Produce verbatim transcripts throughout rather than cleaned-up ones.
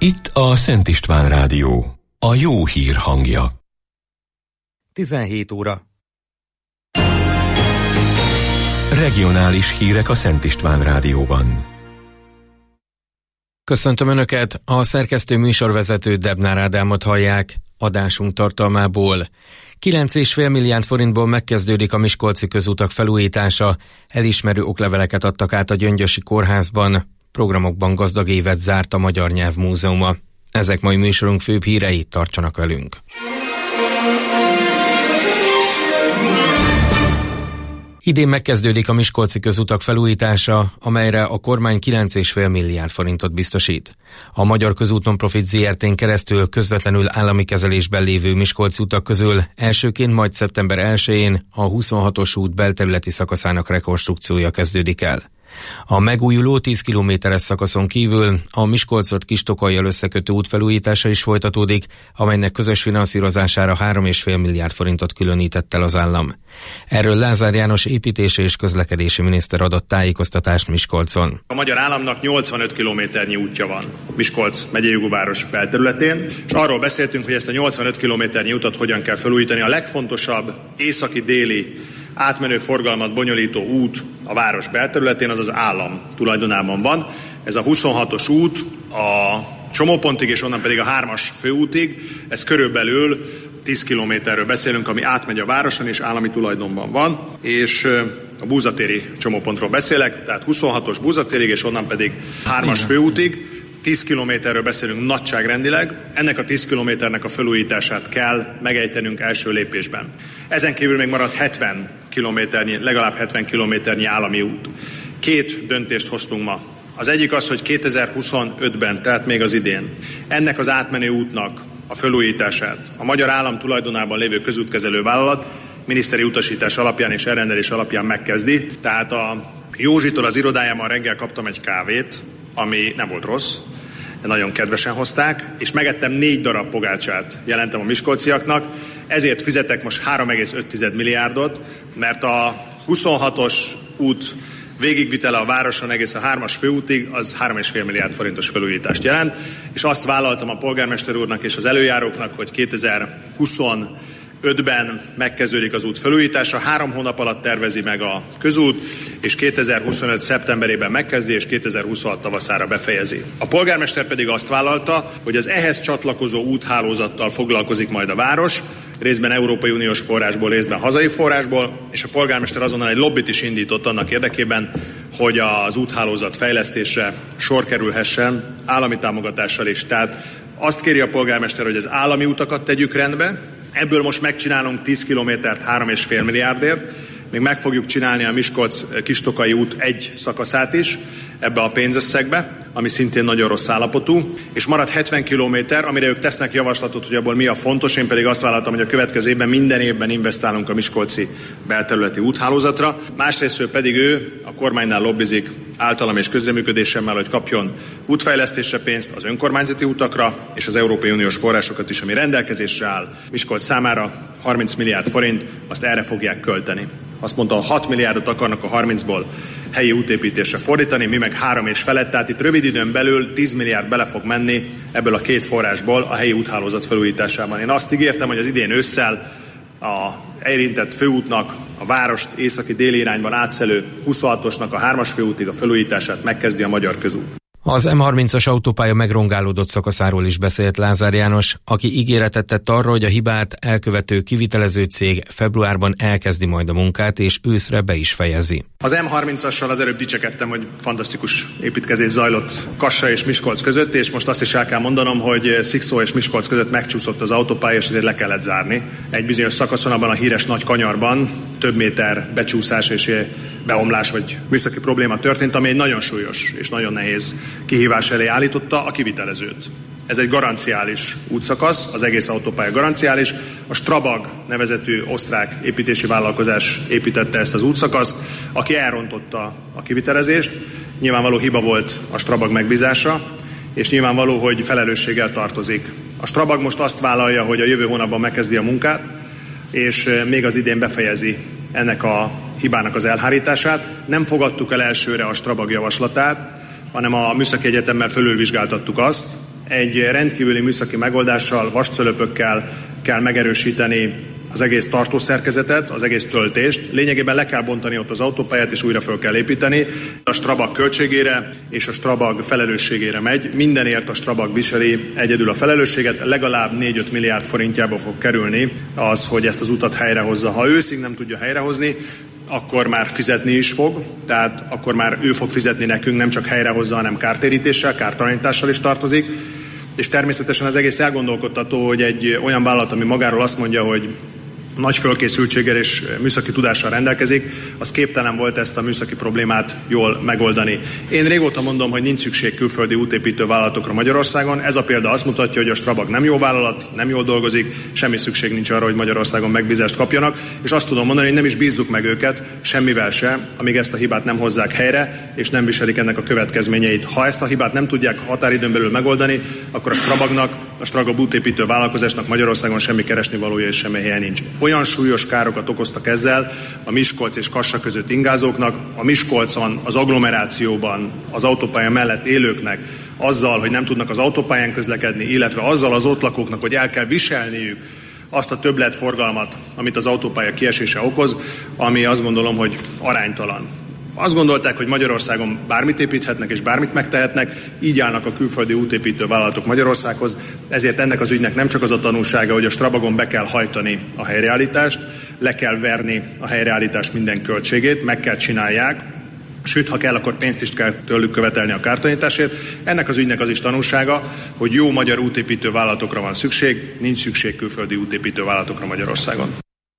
Itt a Szent István Rádió, a jó hír hangja. tizenhét óra. Regionális hírek a Szent István Rádióban. Köszöntöm Önöket, a szerkesztő műsorvezető Debnár Ádámot hallják. Adásunk tartalmából. kilenc egész öt milliárd forintból megkezdődik a miskolci közútak felújítása, elismerő okleveleket adtak át a Gyöngyösi Kórházban, programokban gazdag évet zárt a Magyar Nyelvmúzeuma. Ezek mai műsorunk főbb hírei, tartsanak velünk! Idén megkezdődik a miskolci közutak felújítása, amelyre a kormány kilenc egész öt milliárd forintot biztosít. A Magyar Közút Non-Profit zé er té-n keresztül közvetlenül állami kezelésben lévő miskolci utak közül elsőként majd szeptember elsején a huszonhatos út belterületi szakaszának rekonstrukciója kezdődik el. A megújuló tíz kilométeres szakaszon kívül a Miskolcot Kistokaljal összekötő út felújítása is folytatódik, amelynek közös finanszírozására három egész öt milliárd forintot különített el az állam. Erről Lázár János építési és közlekedési miniszter adott tájékoztatást Miskolcon. A magyar államnak nyolcvanöt kilométernyi útja van Miskolc megyei jogúváros belterületén, és arról beszéltünk, hogy ezt a nyolcvanöt kilométernyi utat hogyan kell felújítani. A legfontosabb északi-déli átmenő forgalmat bonyolító út a város belterületén, az az állam tulajdonában van. Ez a huszonhatos út a csomópontig, és onnan pedig a hármas főútig, ez körülbelül tíz kilométerről beszélünk, ami átmegy a városon, és állami tulajdonban van, és a búzatéri csomópontról beszélek, tehát huszonhatos búzatérig, és onnan pedig hármas főútig. tíz kilométerről beszélünk nagyságrendileg, ennek a tíz kilométernek a felújítását kell megejtenünk első lépésben. Ezen kívül még marad hetven kilométernyi, legalább hetven kilométernyi állami út. Két döntést hoztunk ma. Az egyik az, hogy kétezer-huszonötben, tehát még az idén, ennek az átmenő útnak a felújítását a magyar állam tulajdonában lévő közútkezelő vállalat miniszteri utasítás alapján és elrendelés alapján megkezdi. Tehát a Józsitól az irodájában reggel kaptam egy kávét, ami nem volt rossz, de nagyon kedvesen hozták, és megettem négy darab pogácsát, jelentem a miskolciaknak, ezért fizetek most három egész öt milliárdot, mert a huszonhatos út végigvitele a városon egész a hármas főútig, az három egész öt milliárd forintos felújítást jelent, és azt vállaltam a polgármester úrnak és az előjáróknak, hogy kétezer-huszonötben megkezdődik az út felújítása, három hónap alatt tervezi meg a közút, és kétezer-huszonöt szeptemberében megkezdi, és kétezer-huszonhat tavaszára befejezi. A polgármester pedig azt vállalta, hogy az ehhez csatlakozó úthálózattal foglalkozik majd a város, részben Európai Uniós forrásból, részben hazai forrásból, és a polgármester azonnal egy lobbit is indított annak érdekében, hogy az úthálózat fejlesztésre sor kerülhessen állami támogatással is. Tehát azt kéri a polgármester, hogy az állami utakat tegyük rendbe, ebből most megcsinálunk tíz kilométert három egész öt milliárdért, még meg fogjuk csinálni a Miskolc-Kistokai út egy szakaszát is ebbe a pénzösszegbe, ami szintén nagyon rossz állapotú, és marad hetven kilométer, amire ők tesznek javaslatot, hogy abból mi a fontos. Én pedig azt vállaltam, hogy a következő évben minden évben investálunk a miskolci belterületi úthálózatra. Másrészt pedig ő a kormánynál lobbizik általam és közreműködésemmel, hogy kapjon útfejlesztésre pénzt az önkormányzati utakra, és az Európai Uniós forrásokat is, ami rendelkezésre áll Miskolc számára, harminc milliárd forint, azt erre fogják költeni. Azt mondta, hat milliárdot akarnak a harmincból helyi útépítésre fordítani, mi meg három és felett, tehát itt rövid időn belül tíz milliárd bele fog menni ebből a két forrásból a helyi úthálózat felújításában. Én azt ígértem, hogy az idén ősszel a érintett főútnak, a várost északi-déli irányban átszelő huszonhatosnak a hármas főútig a felújítását megkezdi a Magyar Közút. Az em harmincas autópálya megrongálódott szakaszáról is beszélt Lázár János, aki ígéretet tett arra, hogy a hibát elkövető kivitelező cég februárban elkezdi majd a munkát, és őszre be is fejezi. Az em harmincassal az előbb dicsekedtem, hogy fantasztikus építkezés zajlott Kassa és Miskolc között, és most azt is el kell mondanom, hogy Szikszó és Miskolc között megcsúszott az autópálya, és ezért le kellett zárni. Egy bizonyos szakaszon, abban a híres nagy kanyarban több méter becsúszás és beomlás vagy műszaki probléma történt, ami egy nagyon súlyos és nagyon nehéz kihívás elé állította a kivitelezőt. Ez egy garanciális útszakasz, az egész autópálya garanciális. A Strabag nevezetű osztrák építési vállalkozás építette ezt az útszakaszt, aki elrontotta a kivitelezést. Nyilvánvaló hiba volt a Strabag megbízása, és nyilvánvaló, hogy felelősséggel tartozik. A Strabag most azt vállalja, hogy a jövő hónapban megkezdi a munkát, és még az idén befejezi ennek a hibának az elhárítását. Nem fogadtuk el elsőre a Strabag javaslatát, hanem a Műszaki Egyetemmel fölülvizsgáltattuk azt, egy rendkívüli műszaki megoldással, vascölöpökkel kell megerősíteni az egész tartószerkezetet, az egész töltést. Lényegében le kell bontani ott az autópályát, és újra föl kell építeni. A Strabag költségére és a Strabag felelősségére megy. Mindenért a Strabag viseli egyedül a felelősséget. Legalább négy-öt milliárd forintjába fog kerülni az, hogy ezt az utat helyrehozza. Ha őszig nem tudja helyrehozni, akkor már fizetni is fog, tehát akkor már ő fog fizetni nekünk, nem csak helyrehozza, hanem kártérítéssel, kártalanítással is tartozik. És természetesen az egész elgondolkodtató, hogy egy olyan vállalat, ami magáról azt mondja, hogy nagy fölkészültséggel és műszaki tudással rendelkezik, az képtelen volt ezt a műszaki problémát jól megoldani. Én régóta mondom, hogy nincs szükség külföldi útépítő vállalatokra Magyarországon. Ez a példa azt mutatja, hogy a Strabag nem jó vállalat, nem jól dolgozik, semmi szükség nincs arra, hogy Magyarországon megbízást kapjanak, és azt tudom mondani, hogy nem is bízzuk meg őket semmivel se, amíg ezt a hibát nem hozzák helyre, és nem viselik ennek a következményeit. Ha ezt a hibát nem tudják határidőn belül megoldani, akkor a Strabagnak, a Strabag útépítő vállalkozásnak Magyarországon semmi keresnivalója és semmi helye nincs. Olyan súlyos károkat okoztak ezzel a Miskolc és Kassa között ingázóknak, a Miskolcon, az agglomerációban, az autópálya mellett élőknek, azzal, hogy nem tudnak az autópályán közlekedni, illetve azzal az ott lakóknak, hogy el kell viselniük azt a többletforgalmat, amit az autópálya kiesése okoz, ami azt gondolom, hogy aránytalan. Azt gondolták, hogy Magyarországon bármit építhetnek és bármit megtehetnek, így állnak a külföldi útépítő vállalatok Magyarországhoz, ezért ennek az ügynek nem csak az a tanulsága, hogy a Strabagon be kell hajtani a helyreállítást, le kell verni a helyreállítás minden költségét, meg kell csinálják, sőt, ha kell, akkor pénzt is kell tőlük követelni a kártalanításért. Ennek az ügynek az is tanulsága, hogy jó magyar útépítő vállalatokra van szükség, nincs szükség külföldi útépítő vállalatokra Magyarországon.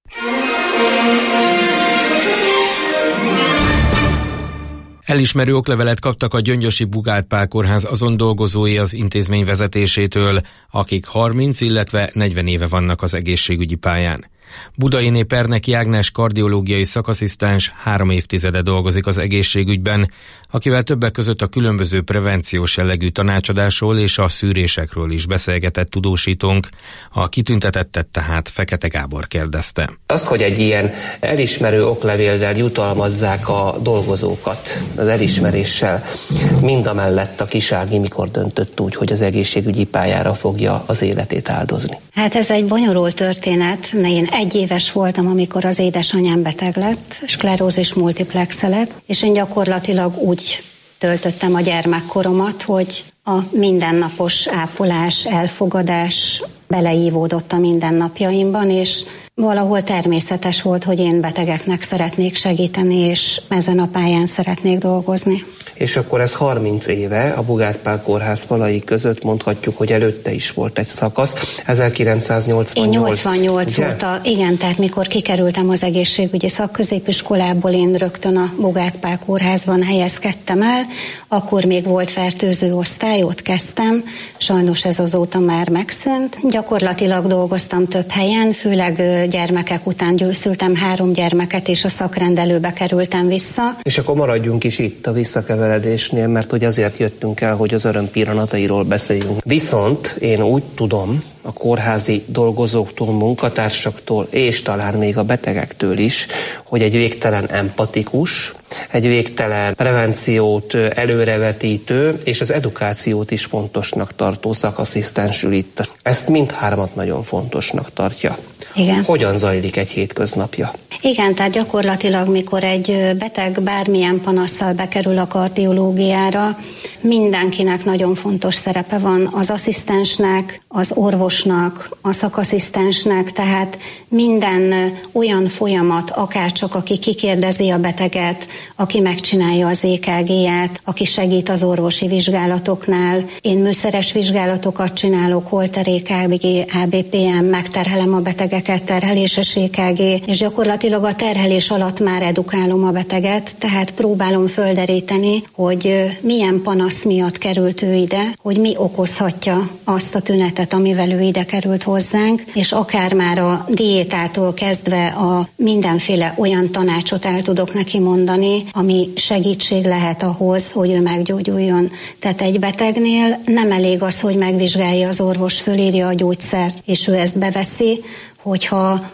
Elismerő oklevelet kaptak a gyöngyösi Bugát Pál Kórház azon dolgozói az intézmény vezetésétől, akik harminc, illetve negyven éve vannak az egészségügyi pályán. Budainé Perneki Ágnes kardiológiai szakasszisztens három évtizede dolgozik az egészségügyben, akivel többek között a különböző prevenciós jellegű tanácsadásról és a szűrésekről is beszélgetett tudósítónk. A kitüntetettet tehát Fekete Gábor kérdezte. Az, hogy egy ilyen elismerő oklevéllel jutalmazzák a dolgozókat az elismeréssel, mindamellett a Kisági mikor döntött úgy, hogy az egészségügyi pályára fogja az életét áldozni? Hát ez egy bonyolult történet. Én egy éves voltam, amikor az édesanyám beteg lett, sklerózis multiplexe lett, és én gyakorlatilag úgy töltöttem a gyermekkoromat, hogy a mindennapos ápolás, elfogadás beleívódott a mindennapjaimban, és valahol természetes volt, hogy én betegeknek szeretnék segíteni, és ezen a pályán szeretnék dolgozni. És akkor ez harminc éve a Bugát Pál Kórház falai között, mondhatjuk, hogy előtte is volt egy szakasz. ezerkilencszáznyolcvannyolc. Én nyolcvannyolc óta, igen, tehát mikor kikerültem az egészségügyi szakközépiskolából, én rögtön a Bugát Pál Kórházban helyezkedtem el, akkor még volt fertőző osztály, ott kezdtem, sajnos ez azóta már megszűnt. Gyakorlatilag dolgoztam több helyen, főleg gyermekek után győzültem három gyermeket, és a szakrendelőbe kerültem vissza. És akkor maradjunk is itt a visszakeveredésnél, mert hogy azért jöttünk el, hogy az öröm pillanatairól beszéljünk. Viszont én úgy tudom, a kórházi dolgozóktól, munkatársaktól, és talán még a betegektől is, hogy egy végtelen empatikus, egy végtelen prevenciót előrevetítő, és az edukációt is fontosnak tartó szakasszisztensül itt. Ezt mindhármat nagyon fontosnak tartja. Igen. Hogyan zajlik egy hétköznapja? Igen, tehát gyakorlatilag, mikor egy beteg bármilyen panasszal bekerül a kardiológiára, mindenkinek nagyon fontos szerepe van, az asszisztensnek, az orvosnak, a szakasszisztensnek, tehát minden olyan folyamat, akárcsak aki kikérdezi a beteget, aki megcsinálja az é ká gé-ját, aki segít az orvosi vizsgálatoknál. Én műszeres vizsgálatokat csinálok, holter é ká gé, á bé pé em, megterhelem a betegeket, terheléses é ká gé, és gyakorlatilag a terhelés alatt már edukálom a beteget, tehát próbálom földeríteni, hogy milyen panasz miatt került ő ide, hogy mi okozhatja azt a tünetet, amivel ő ide került hozzánk, és akár már a diétától kezdve a mindenféle olyan tanácsot el tudok neki mondani, ami segítség lehet ahhoz, hogy ő meggyógyuljon. Tehát egy betegnél nem elég az, hogy megvizsgálja az orvos, fölírja a gyógyszert, és ő ezt beveszi, hogyha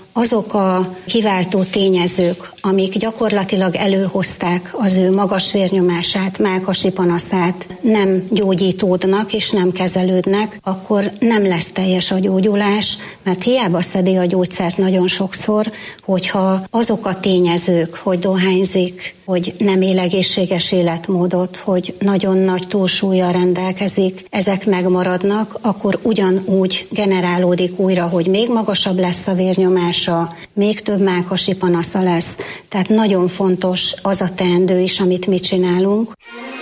azok a kiváltó tényezők, amik gyakorlatilag előhozták az ő magas vérnyomását, mellkasi panaszát, nem gyógyítódnak és nem kezelődnek, akkor nem lesz teljes a gyógyulás, mert hiába szedi a gyógyszert nagyon sokszor, hogyha azok a tényezők, hogy dohányzik, hogy nem él egészséges életmódot, hogy nagyon nagy túlsúllyal rendelkezik, ezek megmaradnak, akkor ugyanúgy generálódik újra, hogy még magasabb lesz a vérnyomása, még több mellkasi panasza lesz. Tehát nagyon fontos az a teendő is, amit mi csinálunk.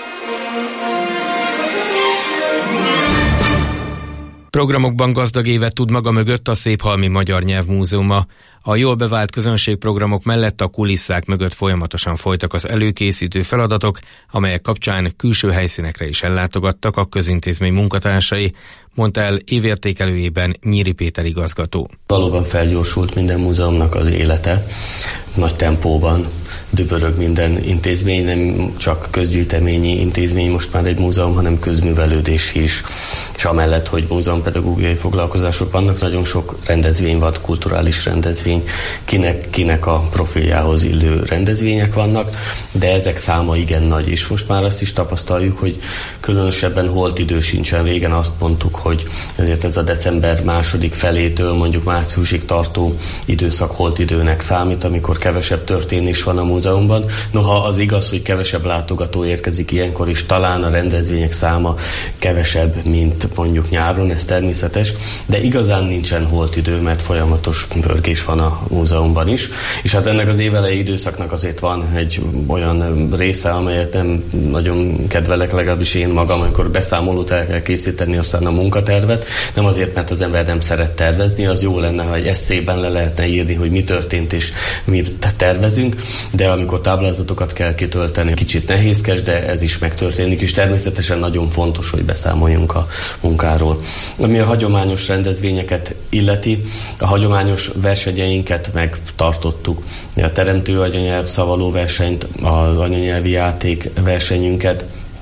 Programokban gazdag évet tud maga mögött a Széphalmi Magyar Nyelvmúzeuma. A jól bevált közönségprogramok mellett a kulisszák mögött folyamatosan folytak az előkészítő feladatok, amelyek kapcsán külső helyszínekre is ellátogattak a közintézmény munkatársai, mondta el évértékelőjében Nyíri Péter igazgató. Valóban felgyorsult minden múzeumnak az élete, nagy tempóban dübörög minden intézmény, nem csak közgyűjteményi intézmény most már egy múzeum, hanem közművelődés is. És amellett, hogy múzeumpedagógiai foglalkozások vannak, nagyon sok rendezvény van, kulturális rendezvény, kinek, kinek a profiljához illő rendezvények vannak, de ezek száma igen nagy, és most már azt is tapasztaljuk, hogy különösebben holtidő sincsen. Régen azt mondtuk, hogy ezért ez a december második felétől mondjuk márciusig tartó időszak holtidőnek számít, amikor kevesebb történés van a múzeumban. Noha az igaz, hogy kevesebb látogató érkezik ilyenkor is, talán a rendezvények száma kevesebb, mint mondjuk nyáron, ez természetes, de igazán nincsen holtidő, mert folyamatos pörgés van a múzeumban is. És hát ennek az évelei időszaknak azért van egy olyan része, amelyet nem nagyon kedvelek, legalábbis én magam, amikor beszámolót el kell készíteni, aztán a munkatervet. Nem azért, mert az ember nem szeret tervezni, az jó lenne, ha egy esszében le lehetne írni, hogy mi történt és mit tervezünk, de amikor táblázatokat kell kitölteni, kicsit nehézkes, de ez is megtörténik, és természetesen nagyon fontos, hogy beszámoljunk a munkáról. Ami a hagyományos rendezvényeket illeti, a hagyományos versenyeinket megtartottuk. A teremtő anyanyelv szavaló versenyt, az anyanyelvi játék versenyünket,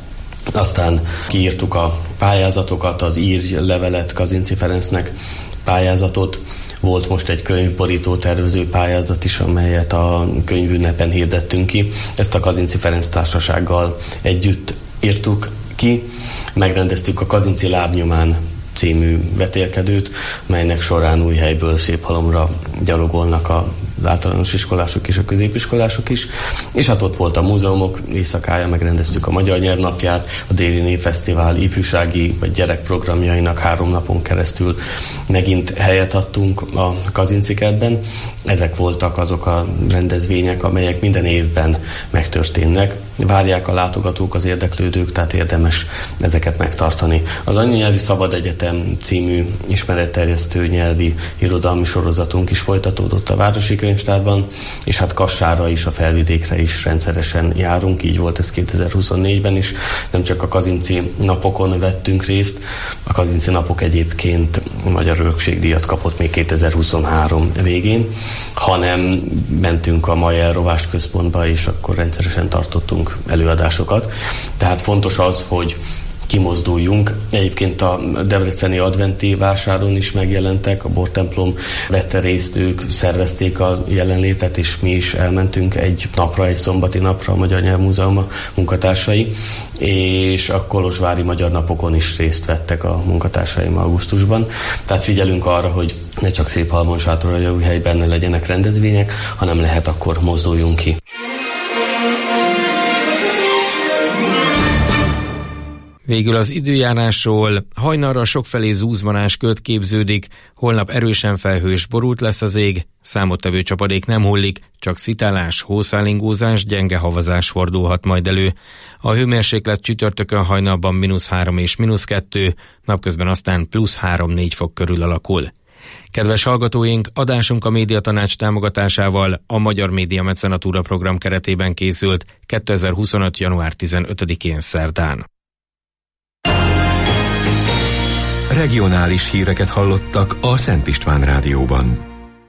aztán kiírtuk a pályázatokat, az írj levelet Kazinczy Ferencnek pályázatot. Volt most egy könyvborító tervező pályázat is, amelyet a könyvünnepen hirdettünk ki. Ezt a Kazinczy Ferenc Társasággal együtt írtuk ki. Megrendeztük a Kazinczy Lábnyomán című vetélkedőt, melynek során Újhelyből Széphalomra gyalogolnak a az általános iskolások és a középiskolások is, és hát ott volt a múzeumok éjszakája, megrendeztük a Magyar Nyelvnapját, a Déli Népfesztivál ifjúsági vagy gyerekprogramjainak három napon keresztül megint helyet adtunk a Kazinczy kertben. Ezek voltak azok a rendezvények, amelyek minden évben megtörténnek. Várják a látogatók, az érdeklődők, tehát érdemes ezeket megtartani. Az Anyanyelvi Szabad Egyetem című ismeretterjesztő nyelvi irodalmi sorozatunk is folytatódott a Városi Könyvtárban, és hát Kassára is, a Felvidékre is rendszeresen járunk, így volt ez kétezer-huszonnégyben is. Nem csak a Kazinczy napokon vettünk részt, a Kazinczy napok egyébként Magyar Örökségdíjat kapott még kétezer-huszonhárom végén, hanem mentünk a Majer Rovás Központba, és akkor rendszeresen tartottunk előadásokat. Tehát fontos az, hogy kimozduljunk. Egyébként a debreceni adventi vásáron is megjelentek, a bortemplom vette részt, ők szervezték a jelenlétet, és mi is elmentünk egy napra, egy szombati napra a Magyar Nyelvmúzeum munkatársai, és a kolozsvári Magyar Napokon is részt vettek a munkatársaim augusztusban. Tehát figyelünk arra, hogy ne csak Széphalmon, Sátoraljaújhelyben ne legyenek rendezvények, hanem lehet, akkor mozduljunk ki. Végül az időjárásról: hajnalra sokfelé zúzmanás köd képződik, holnap erősen felhős, borult lesz az ég, számottevő csapadék nem hullik, csak szitálás, hószálingózás, gyenge havazás fordulhat majd elő. A hőmérséklet csütörtökön hajnalban mínusz három és mínusz kettő, napközben aztán plusz három-négy fok körül alakul. Kedves hallgatóink, adásunk a Médiatanács támogatásával a Magyar Média Mecenatúra program keretében készült kétezer-huszonöt. január tizenötödikén szerdán. Regionális híreket hallottak a Szent István Rádióban.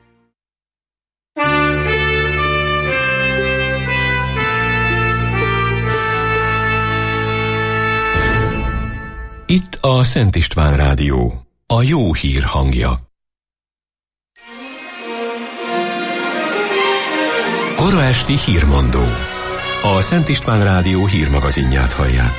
Itt a Szent István Rádió, a jó hír hangja. Kora esti hírmondó. A Szent István Rádió hírmagazinját hallják.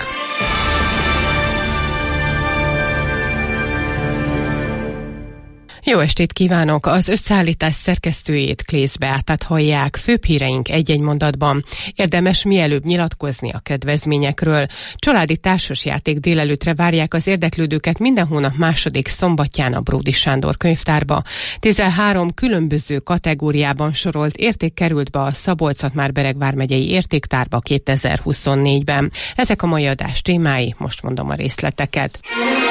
Jó estét kívánok! Az összeállítás szerkesztőjét, Klész Beátát hallják. Főbb híreink egy-egy mondatban. Érdemes mielőbb nyilatkozni a kedvezményekről. Családi társasjáték délelőttre várják az érdeklődőket minden hónap második szombatján a Bródi Sándor könyvtárba. tizenhárom különböző kategóriában sorolt érték került be a Szabolcs-Szatmár-Bereg vármegyei értéktárba kétezer-huszonnégyben. Ezek a mai adás témái, most mondom a részleteket.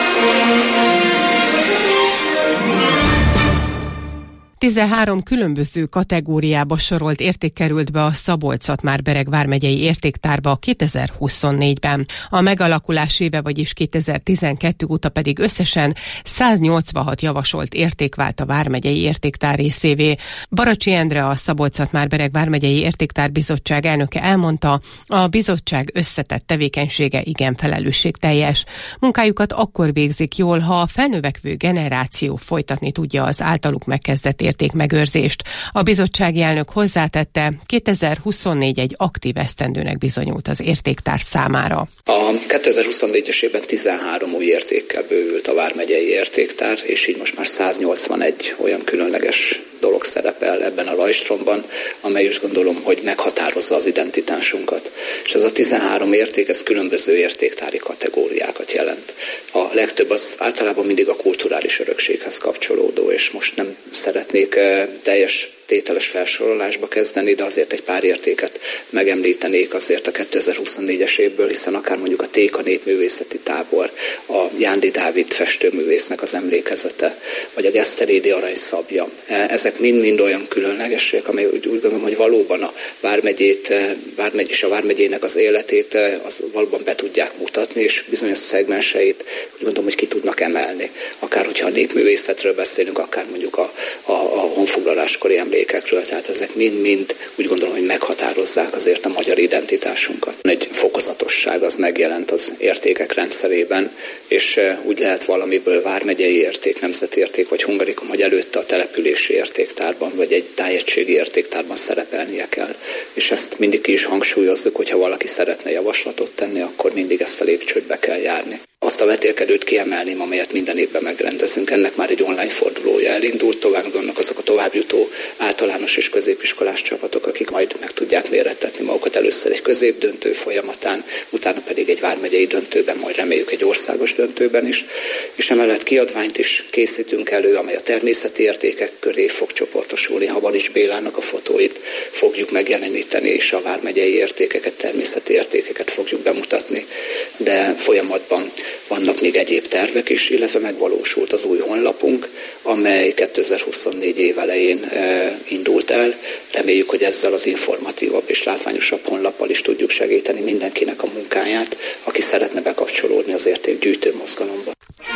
tizenhárom különböző kategóriába sorolt érték került be a Szabolcs-Szatmár-Bereg vármegyei értéktárba kétezer-huszonnégyben. A megalakulás éve, vagyis kétezer-tizenkettő óta pedig összesen száznyolcvanhat javasolt érték vált a vármegyei értéktár részévé. Baracsi Endre, a Szabolcs-Szatmár-Bereg vármegyei értéktárbizottság elnöke elmondta, a bizottság összetett tevékenysége igen felelősségteljes. Munkájukat akkor végzik jól, ha a felnövekvő generáció folytatni tudja az általuk megkezdett értékmegőrzést. A bizottsági elnök hozzátette, kétezer-huszonnégy egy aktív esztendőnek bizonyult az értéktár számára. A kétezer-huszonnégyes évben tizenhárom új értékkel bővült a vármegyei értéktár, és így most már száznyolcvanegy olyan különleges dolog szerepel ebben a rajstromban, amely úgy gondolom, hogy meghatározza az identitásunkat. És ez a tizenhárom érték, ez különböző értéktári kategóriákat jelent. A legtöbb az általában mindig a kulturális örökséghez kapcsolódó, és most nem szeretnék teljes tételes felsorolásba kezdeni, de azért egy pár értéket megemlítenék azért a kétezer-huszonnégyes évből, hiszen akár mondjuk a Téka népművészeti tábor, a Jándi Dávid festőművésznek az emlékezete, vagy a Geszterédi aranyszabja. Ezek mind-mind olyan különlegesek, amely úgy, úgy gondolom, hogy valóban a vármegyét, vármegy és a vármegyének az életét az valóban be tudják mutatni, és bizonyos szegmenseit úgy gondolom, hogy ki tudnak emelni. Akár hogyha a népművészetről beszélünk, akár mondjuk a, a, a honfoglaláskori emlékekről, tehát ezek mind-mind úgy gondolom, hogy meghatározzák azért a magyar identitásunkat. Egy fokozatosság az megjelent az értékek rendszerében, és úgy lehet valamiből vármegyei érték, nemzeti érték vagy hungarikum, hogy előtte a települési értéktárban, vagy egy tájegységi értéktárban szerepelnie kell. És ezt mindig ki is hangsúlyozzuk, hogyha valaki szeretne javaslatot tenni, akkor mindig ezt a lépcsőt be kell járni. Azt a vetélkedőt kiemelném, amelyet minden évben megrendezünk. Ennek már egy online fordulója elindult, tovább vannak azok a továbbjutó általános és középiskolás csapatok, akik majd meg tudják mérettetni magukat először egy középdöntő folyamatán, utána pedig egy vármegyei döntőben, majd reméljük egy országos döntőben is. És emellett kiadványt is készítünk elő, amely a természeti értékek köré fog csoportosulni. Havarics Bélának a fotóit fogjuk megjeleníteni, és a vármegyei értékeket, természeti értékeket fogjuk bemutatni. De folyamatban vannak még egyéb tervek is, illetve megvalósult az új honlapunk, amely kétezer-huszonnégy év elején e, indult el. Reméljük, hogy ezzel az informatívabb és látványosabb honlappal is tudjuk segíteni mindenkinek a munkáját, aki szeretne bekapcsolódni az értékgyűjtő mozgalomba.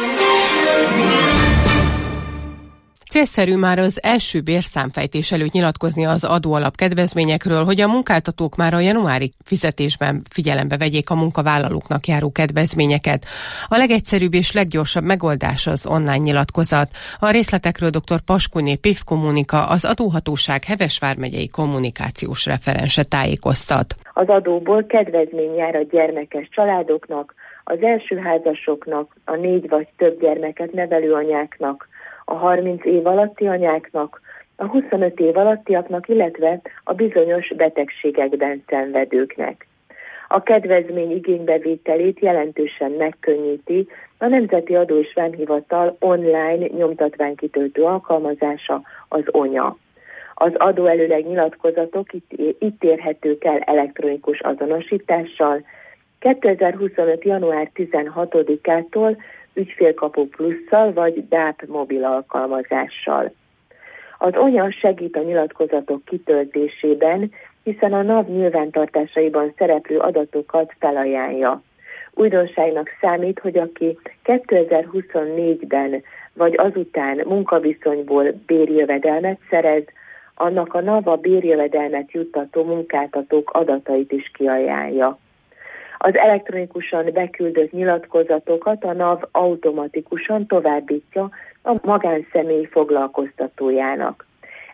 Célszerű már az első bérszámfejtés előtt nyilatkozni az adóalap kedvezményekről, hogy a munkáltatók már a januári fizetésben figyelembe vegyék a munkavállalóknak járó kedvezményeket. A legegyszerűbb és leggyorsabb megoldás az online nyilatkozat. A részletekről dr. Paskuné P I F Kommunika, az adóhatóság Heves vármegyei kommunikációs referense tájékoztat. Az adóból kedvezmény jár a gyermekes családoknak, az elsőházasoknak, a négy vagy több gyermeket nevelő anyáknak, a harminc év alatti anyáknak, a huszonöt év alattiaknak, illetve a bizonyos betegségekben szenvedőknek. A kedvezmény igénybevételét jelentősen megkönnyíti a Nemzeti Adó és Vámhivatal online nyomtatványkitöltő alkalmazása, az ONYA. Az adóelőleg nyilatkozatok itt, itt érhetők el elektronikus azonosítással kétezer-huszonöt. január tizenhatodikától ügyfélkapu plusszal vagy dé á pé mobil alkalmazással. Az ONYA segít a nyilatkozatok kitöltésében, hiszen a NAV nyilvántartásaiban szereplő adatokat felajánlja. Újdonságnak számít, hogy aki kétezer-huszonnégyben vagy azután munkaviszonyból bérjövedelmet szerez, annak a NAV a bérjövedelmet juttató munkáltatók adatait is kiajánlja. Az elektronikusan beküldött nyilatkozatokat a NAV automatikusan továbbítja a magánszemély foglalkoztatójának.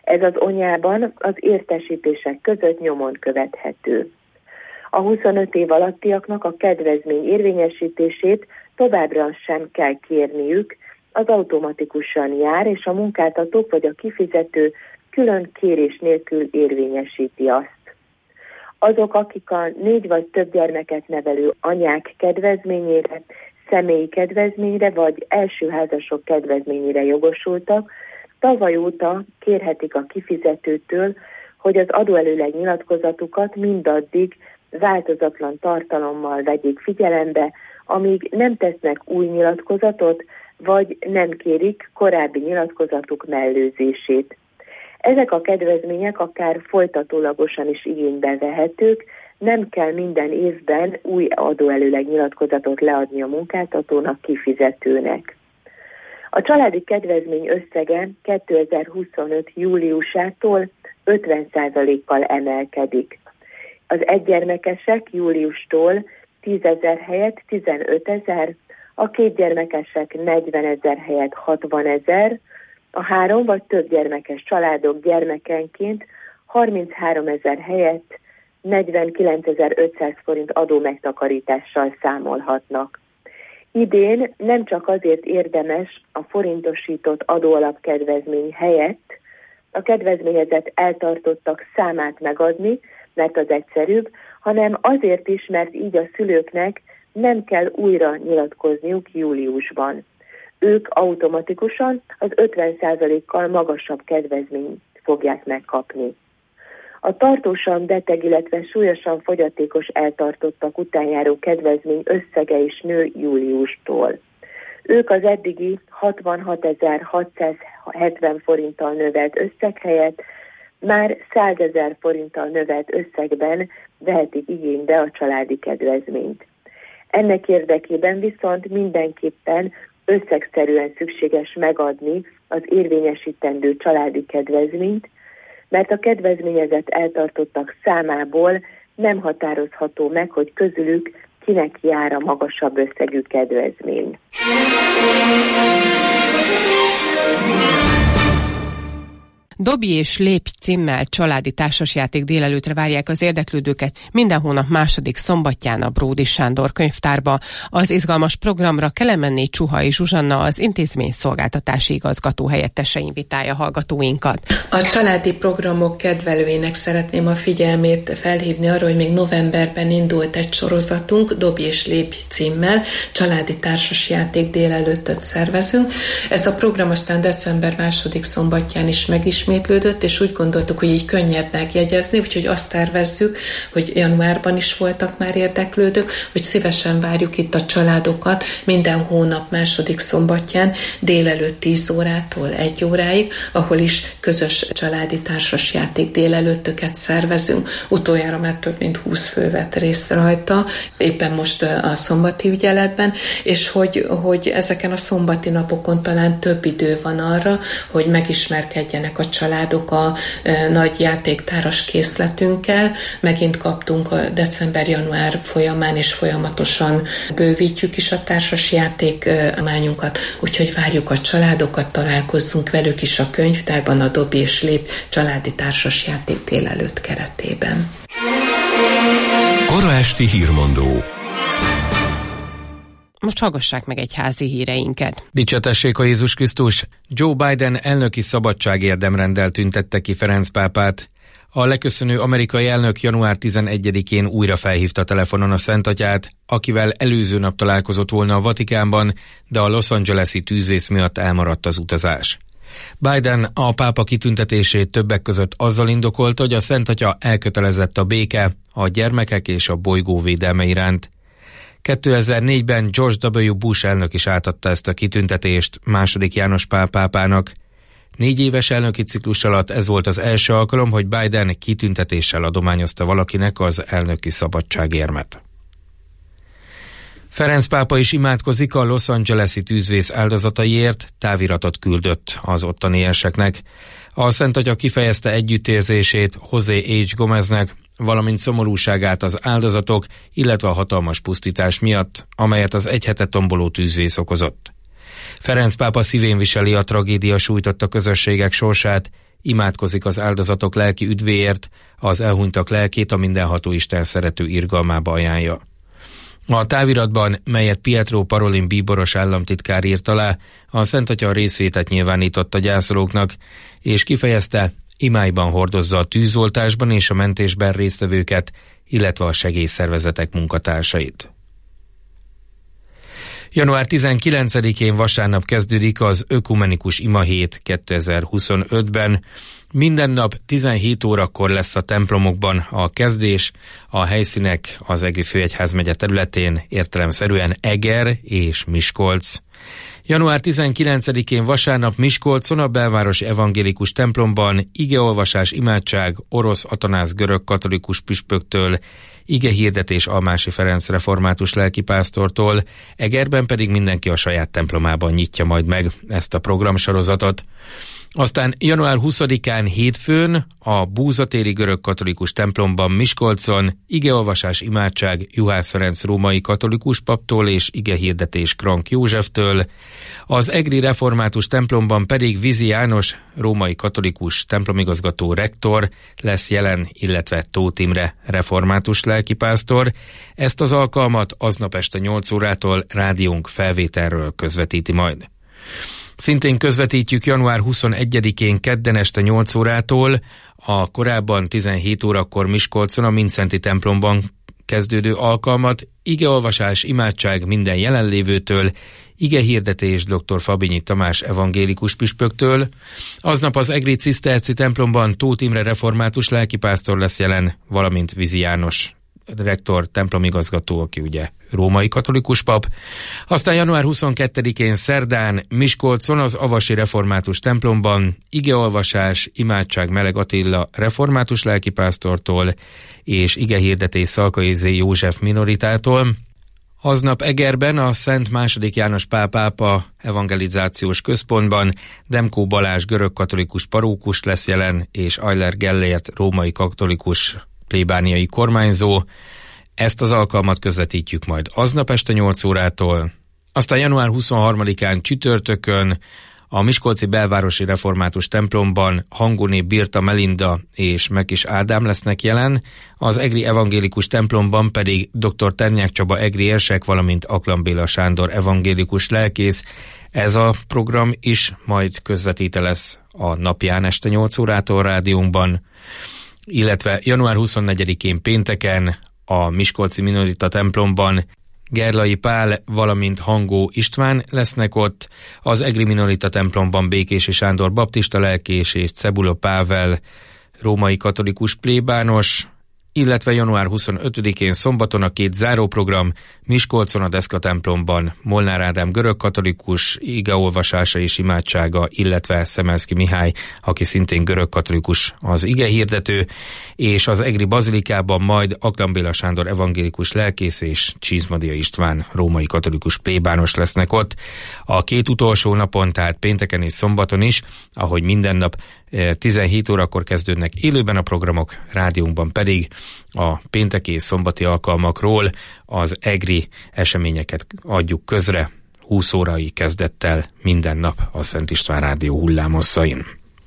Ez az onyában az értesítések között nyomon követhető. A huszonöt év alattiaknak a kedvezmény érvényesítését továbbra sem kell kérniük, az automatikusan jár, és a munkáltatók vagy a kifizető külön kérés nélkül érvényesíti azt. Azok, akik a négy vagy több gyermeket nevelő anyák kedvezményére, személyi kedvezményre vagy elsőházasok kedvezményére jogosultak, tavaly óta kérhetik a kifizetőtől, hogy az adóelőleg nyilatkozatukat mindaddig változatlan tartalommal vegyék figyelembe, amíg nem tesznek új nyilatkozatot, vagy nem kérik korábbi nyilatkozatuk mellőzését. Ezek a kedvezmények akár folytatólagosan is igénybe vehetők, nem kell minden évben új adóelőleg nyilatkozatot leadni a munkáltatónak, kifizetőnek. A családi kedvezmény összege kétezer-huszonöt júliusától ötven százalékkal emelkedik. Az egygyermekesek júliustól tízezer helyett tizenötezer, a kétgyermekesek negyvenezer helyett hatvanezer, a három vagy több gyermekes családok gyermekenként harmincháromezer helyett negyvenkilencezer-ötszáz forint adómegtakarítással számolhatnak. Idén nem csak azért érdemes a forintosított adóalapkedvezmény helyett a kedvezményezett eltartottak számát megadni, mert az egyszerűbb, hanem azért is, mert így a szülőknek nem kell újra nyilatkozniuk júliusban. Ők automatikusan az ötven százalékkal magasabb kedvezményt fogják megkapni. A tartósan beteg, illetve súlyosan fogyatékos eltartottak után járó kedvezmény összege is nő júliustól. Ők az eddigi hatvanhatezer-hatszázhetven forinttal növelt összeg helyett már százezer forinttal növelt összegben vehetik igénybe a családi kedvezményt. Ennek érdekében viszont mindenképpen összegszerűen szükséges megadni az érvényesítendő családi kedvezményt, mert a kedvezményezett eltartottak számából nem határozható meg, hogy közülük kinek jár a magasabb összegű kedvezmény. Dobj és lépj címmel családi társasjáték délelőtre várják az érdeklődőket minden hónap második szombatján a Bródi Sándor könyvtárba. Az izgalmas programra Kelemenné Csuhai Zsuzsanna, az intézmény szolgáltatási igazgató helyettese invitálja hallgatóinkat. A családi programok kedvelőinek szeretném a figyelmét felhívni arra, hogy még novemberben indult egy sorozatunk, Dobj és lépj címmel, családi társasjáték délelőttöt szervezünk. Ez a program aztán december második szombatján is megismerhető, ismétlődött, és úgy gondoltuk, hogy így könnyebb megjegyezni, úgyhogy azt tervezzük, hogy januárban is voltak már érdeklődők, hogy szívesen várjuk itt a családokat minden hónap második szombatján délelőtt tíz órától egy óráig, ahol is közös családi társasjáték délelőttöket szervezünk. Utoljára már több mint húsz fő vett részt rajta, éppen most a szombati ügyeletben, és hogy, hogy ezeken a szombati napokon talán több idő van arra, hogy megismerkedjenek a családok a e, nagy játéktáras készletünkkel. Megint kaptunk a december-január folyamán, és folyamatosan bővítjük is a társasjáték e, mányunkat, úgyhogy várjuk a családokat, találkozzunk velük is a könyvtárban a Dobj és lépj családi társasjáték délelőtt keretében. Kora esti hírmondó. Most hallgassák meg egy házi híreinket. Dicsőtessék a Jézus Krisztus! Joe Biden elnöki szabadságérdemrenddel tüntette ki Ferenc pápát. A leköszönő amerikai elnök január tizenegyedikén újra felhívta telefonon a Szentatyát, akivel előző nap találkozott volna a Vatikánban, de a Los Angeles-i tűzvész miatt elmaradt az utazás. Biden a pápa kitüntetését többek között azzal indokolta, hogy a Szentatya elkötelezett a béke, a gyermekek és a bolygó védelme iránt. kétezer-négyben George W. Bush elnök is átadta ezt a kitüntetést második János Pál pápának. Négy éves elnöki ciklus alatt ez volt az első alkalom, hogy Biden kitüntetéssel adományozta valakinek az elnöki szabadságérmet. Ferenc pápa is imádkozik a Los Angeles-i tűzvész áldozataiért, táviratot küldött az ottanienseknek. A Szentatya kifejezte együttérzését José H. Gomeznek, valamint szomorúságát az áldozatok, illetve a hatalmas pusztítás miatt, amelyet az egy hete tomboló tűzvész okozott. Ferenc pápa szívén viseli a tragédia sújtotta közösségek sorsát, imádkozik az áldozatok lelki üdvéért, az elhunytak lelkét a mindenható Isten szerető irgalmába ajánlja. A táviratban, melyet Pietro Parolin bíboros államtitkár írt alá, a Szent Atya részvétet nyilvánított a gyászolóknak, és kifejezte, imáiban hordozza a tűzoltásban és a mentésben résztvevőket, illetve a segélyszervezetek munkatársait. január tizenkilencedikén vasárnap kezdődik az Ökumenikus Imahét kétezer-huszonötben. Minden nap tizenhét órakor lesz a templomokban a kezdés, a helyszínek az Egri főegyházmegye területén, értelemszerűen Eger és Miskolc. január tizenkilencedikén vasárnap Miskolcon a belvárosi evangélikus templomban igeolvasás, imádság Orosz Atanász görög katolikus püspöktől, igehirdetés Almási Ferenc református lelkipásztortól, Egerben pedig mindenki a saját templomában nyitja majd meg ezt a programsorozatot. Aztán január huszadikán hétfőn a Búzatéri görög katolikus templomban Miskolcon igeolvasás, imádság Juhász Ferenc római katolikus paptól és igehirdetés Krank Józseftől, az Egri református templomban pedig Vizi János római katolikus templomigazgató rektor lesz jelen, illetve Tóth Imre református lelkipásztor. Ezt az alkalmat aznap este nyolc órától rádiónk felvételről közvetíti majd. Szintén közvetítjük január huszonegyedikén kedden este nyolc órától, a korábban tizenhét órakor Miskolcon a Mindszenti templomban kezdődő alkalmat, igeolvasás, imádság minden jelenlévőtől, igehirdetés dr. Fabinyi Tamás evangélikus püspöktől. Aznap az Egri Ciszterci templomban Tóth Imre református lelkipásztor lesz jelen, valamint Vizi János rektor, templomigazgató, aki ugye római katolikus pap. Aztán január huszonkettedikén szerdán Miskolcon az Avasi református templomban igeolvasás, imádság Meleg Attila református lelkipásztortól és igehirdetés Szalkai Zé József minoritától. Aznap Egerben a Szent második János Pál pápa evangelizációs központban Demkó Balázs görög katolikus parókus lesz jelen, és Ajler Gellért római katolikus plébániai kormányzó. Ezt az alkalmat közvetítjük majd aznap este nyolc órától. Aztán január huszonharmadikán csütörtökön a Miskolci belvárosi református templomban Hangóné Birta Melinda és Mekis Ádám lesznek jelen, az Egri evangélikus templomban pedig dr. Ternyák Csaba egri érsek, valamint Aklan Béla Sándor evangélikus lelkész. Ez a program is majd közvetíte lesz a napján este nyolc órától rádiónkban, illetve január huszonnegyedikén pénteken a Miskolci Minorita templomban Gerlai Pál, valamint Hangó István lesznek ott, az Egri Minorita templomban Békési Sándor baptista lelkész és Cebula Pável római katolikus plébános, illetve január huszonötödikén szombaton a két záróprogram Miskolcon a Deszka templomban Molnár Ádám görög katolikus igeolvasása és imádsága, illetve Szemelszky Mihály, aki szintén görög katolikus, az igehirdető, és az Egri bazilikában majd Aklan Béla Sándor evangélikus lelkész és Csizmadia István római katolikus plébános lesznek ott. A két utolsó napon, tehát pénteken és szombaton is, ahogy minden nap, tizenhét órakor kezdődnek élőben a programok, rádiónkban pedig a pénteki és szombati alkalmakról az egri eseményeket adjuk közre húsz órai kezdettel minden nap a Szent István Rádió hullámhosszain.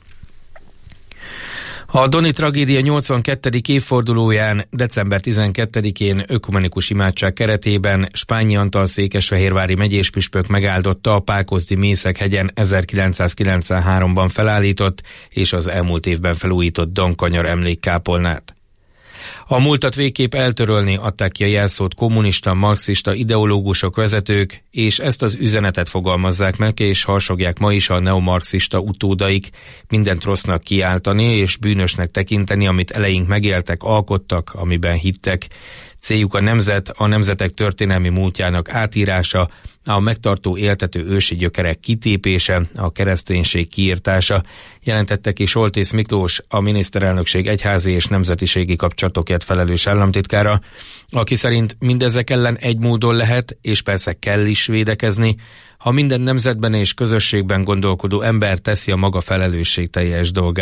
A Doni tragédia nyolcvankettedik évfordulóján december tizenkettedikén ökumenikus imádság keretében Spányi Antal székesfehérvári megyéspüspök megáldotta a Pákozdi Mészekhegyen ezerkilencszázkilencvenháromban felállított és az elmúlt évben felújított Donkanyar emlékkápolnát. A múltat végképp eltörölni adták ki a jelszót kommunista, marxista ideológusok, vezetők, és ezt az üzenetet fogalmazzák meg, és harsogják ma is a neomarxista utódaik, mindent rossznak kiáltani és bűnösnek tekinteni, amit eleink megéltek, alkottak, amiben hittek. Céljuk a nemzet, a nemzetek történelmi múltjának átírása, a megtartó éltető ősi gyökerek kitépése, a kereszténység kiirtása, jelentette ki Soltész Miklós, a miniszterelnökség egyházi és nemzetiségi kapcsolatokért felelős államtitkára, aki szerint mindezek ellen egy módon lehet, és persze kell is védekezni, ha minden nemzetben és közösségben gondolkodó ember teszi a maga felelősségteljes dolgát.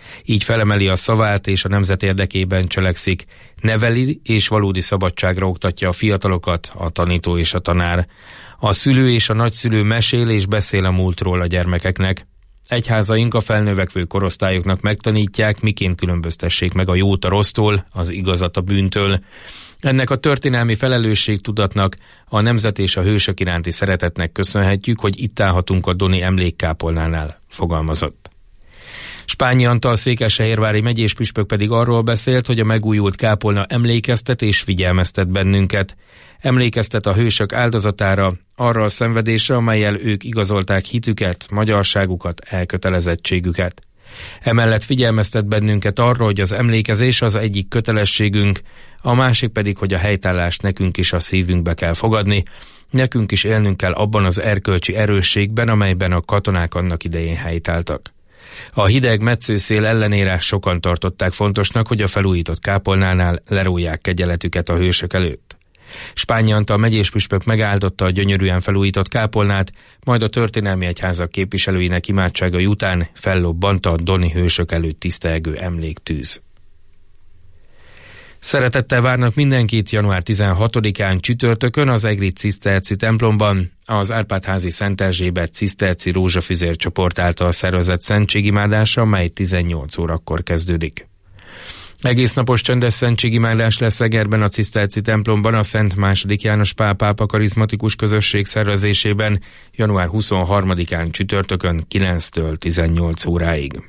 Így felemeli a szavát és a nemzet érdekében cselekszik, neveli és valódi szabadságra oktatja a fiatalokat, a tanító és a tanár. A szülő és a nagyszülő mesél és beszél a múltról a gyermekeknek. Egyházaink a felnövekvő korosztályoknak megtanítják, miként különböztessék meg a jót a rossztól, az igazat a bűntől. Ennek a történelmi felelősségtudatnak, a nemzet és a hősök iránti szeretetnek köszönhetjük, hogy itt állhatunk a Doni emlékkápolnánál, fogalmazott. Spányi Antal székesfehérvári megyés püspök pedig arról beszélt, hogy a megújult kápolna emlékeztet és figyelmeztet bennünket. Emlékeztet a hősök áldozatára, arra a szenvedésre, amellyel ők igazolták hitüket, magyarságukat, elkötelezettségüket. Emellett figyelmeztet bennünket arra, hogy az emlékezés az egyik kötelességünk, a másik pedig, hogy a helytállást nekünk is a szívünkbe kell fogadni, nekünk is élnünk kell abban az erkölcsi erősségben, amelyben a katonák annak idején helytáltak. A hideg metszőszél ellenére sokan tartották fontosnak, hogy a felújított kápolnánál lerólják kegyeletüket a hősök előtt. Spányi Antal megyés püspök megáldotta a gyönyörűen felújított kápolnát, majd a történelmi egyházak képviselőinek imádságai után fellobbant a doni hősök előtt tisztelgő emléktűz. Szeretettel várnak mindenkit január tizenhatodikán csütörtökön az egri ciszterci templomban, az Árpád-házi Szent Erzsébet ciszterci rózsafüzér csoport által szervezett szentségimádása, mely tizennyolc órakor kezdődik. Egész napos csendes szentségimádás lesz Egerben a ciszterci templomban a Szent második János Pál pápa karizmatikus közösség szervezésében január huszonharmadikán csütörtökön kilenctől tizennyolc óráig.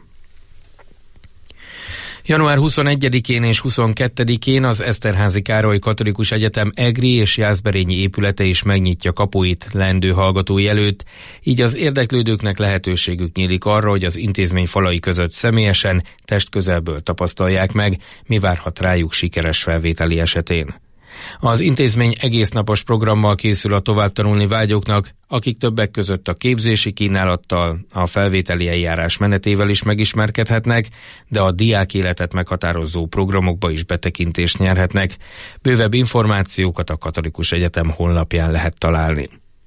január huszonegyedikén és huszonkettedikén az Eszterházy Károly Katolikus Egyetem egri és jászberényi épülete is megnyitja kapuit leendő hallgatói előtt, így az érdeklődőknek lehetőségük nyílik arra, hogy az intézmény falai között személyesen, testközelből tapasztalják meg, mi várhat rájuk sikeres felvételi esetén. Az intézmény egésznapos programmal készül a továbbtanulni vágyóknak, akik többek között a képzési kínálattal, a felvételi eljárás menetével is megismerkedhetnek, de a diák életet meghatározó programokba is betekintést nyerhetnek. Bővebb információkat a Katolikus Egyetem honlapján lehet találni.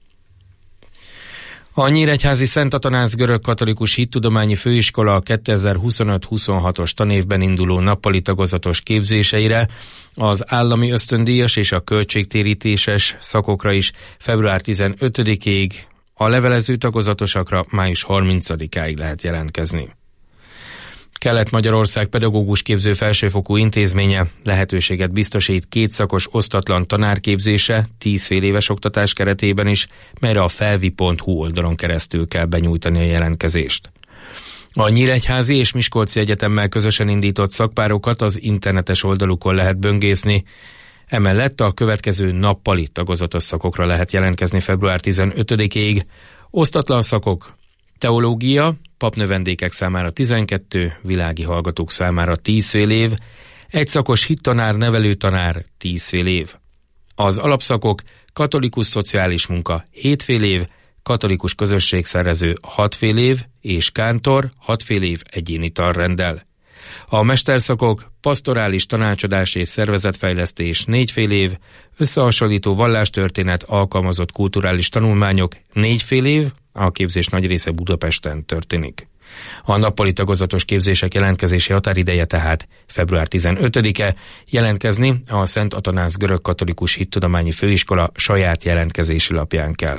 A Nyíregyházi Szent Atanáz Görög-Katolikus Hittudományi Főiskola a kétezer-huszonöt-huszonhatos tanévben induló nappali tagozatos képzéseire, az állami ösztöndíjas és a költségtérítéses szakokra is február tizenötödikéig, a levelező tagozatosakra május harmincadikáig lehet jelentkezni. Kelet-Magyarország pedagógus képző felsőfokú intézménye lehetőséget biztosít kétszakos osztatlan tanárképzése tíz fél éves oktatás keretében is, melyre a felvi pont hu oldalon keresztül kell benyújtani a jelentkezést. A Nyíregyházi és Miskolci Egyetemmel közösen indított szakpárokat az internetes oldalukon lehet böngészni, emellett a következő nappali tagozatos szakokra lehet jelentkezni február tizenötödikéig. Osztatlan szakok: teológia, papnövendékek számára tizenkét, világi hallgatók számára tíz fél év, egyszakos hittanár, nevelőtanár tíz fél év. Az alapszakok: katolikus szociális munka hét fél év, katolikus közösségszervező hat fél év és kántor hat fél év egyéni tanrenddel. A mesterszakok: pastorális tanácsadás és szervezetfejlesztés négy fél év, összehasonlító vallástörténet, alkalmazott kulturális tanulmányok négy fél év, a képzés nagy része Budapesten történik. A nappali tagozatos képzések jelentkezési határideje tehát február tizenötödike, jelentkezni a Szent Atanáz Görög-Katolikus Hittudományi Főiskola saját jelentkezési lapján kell.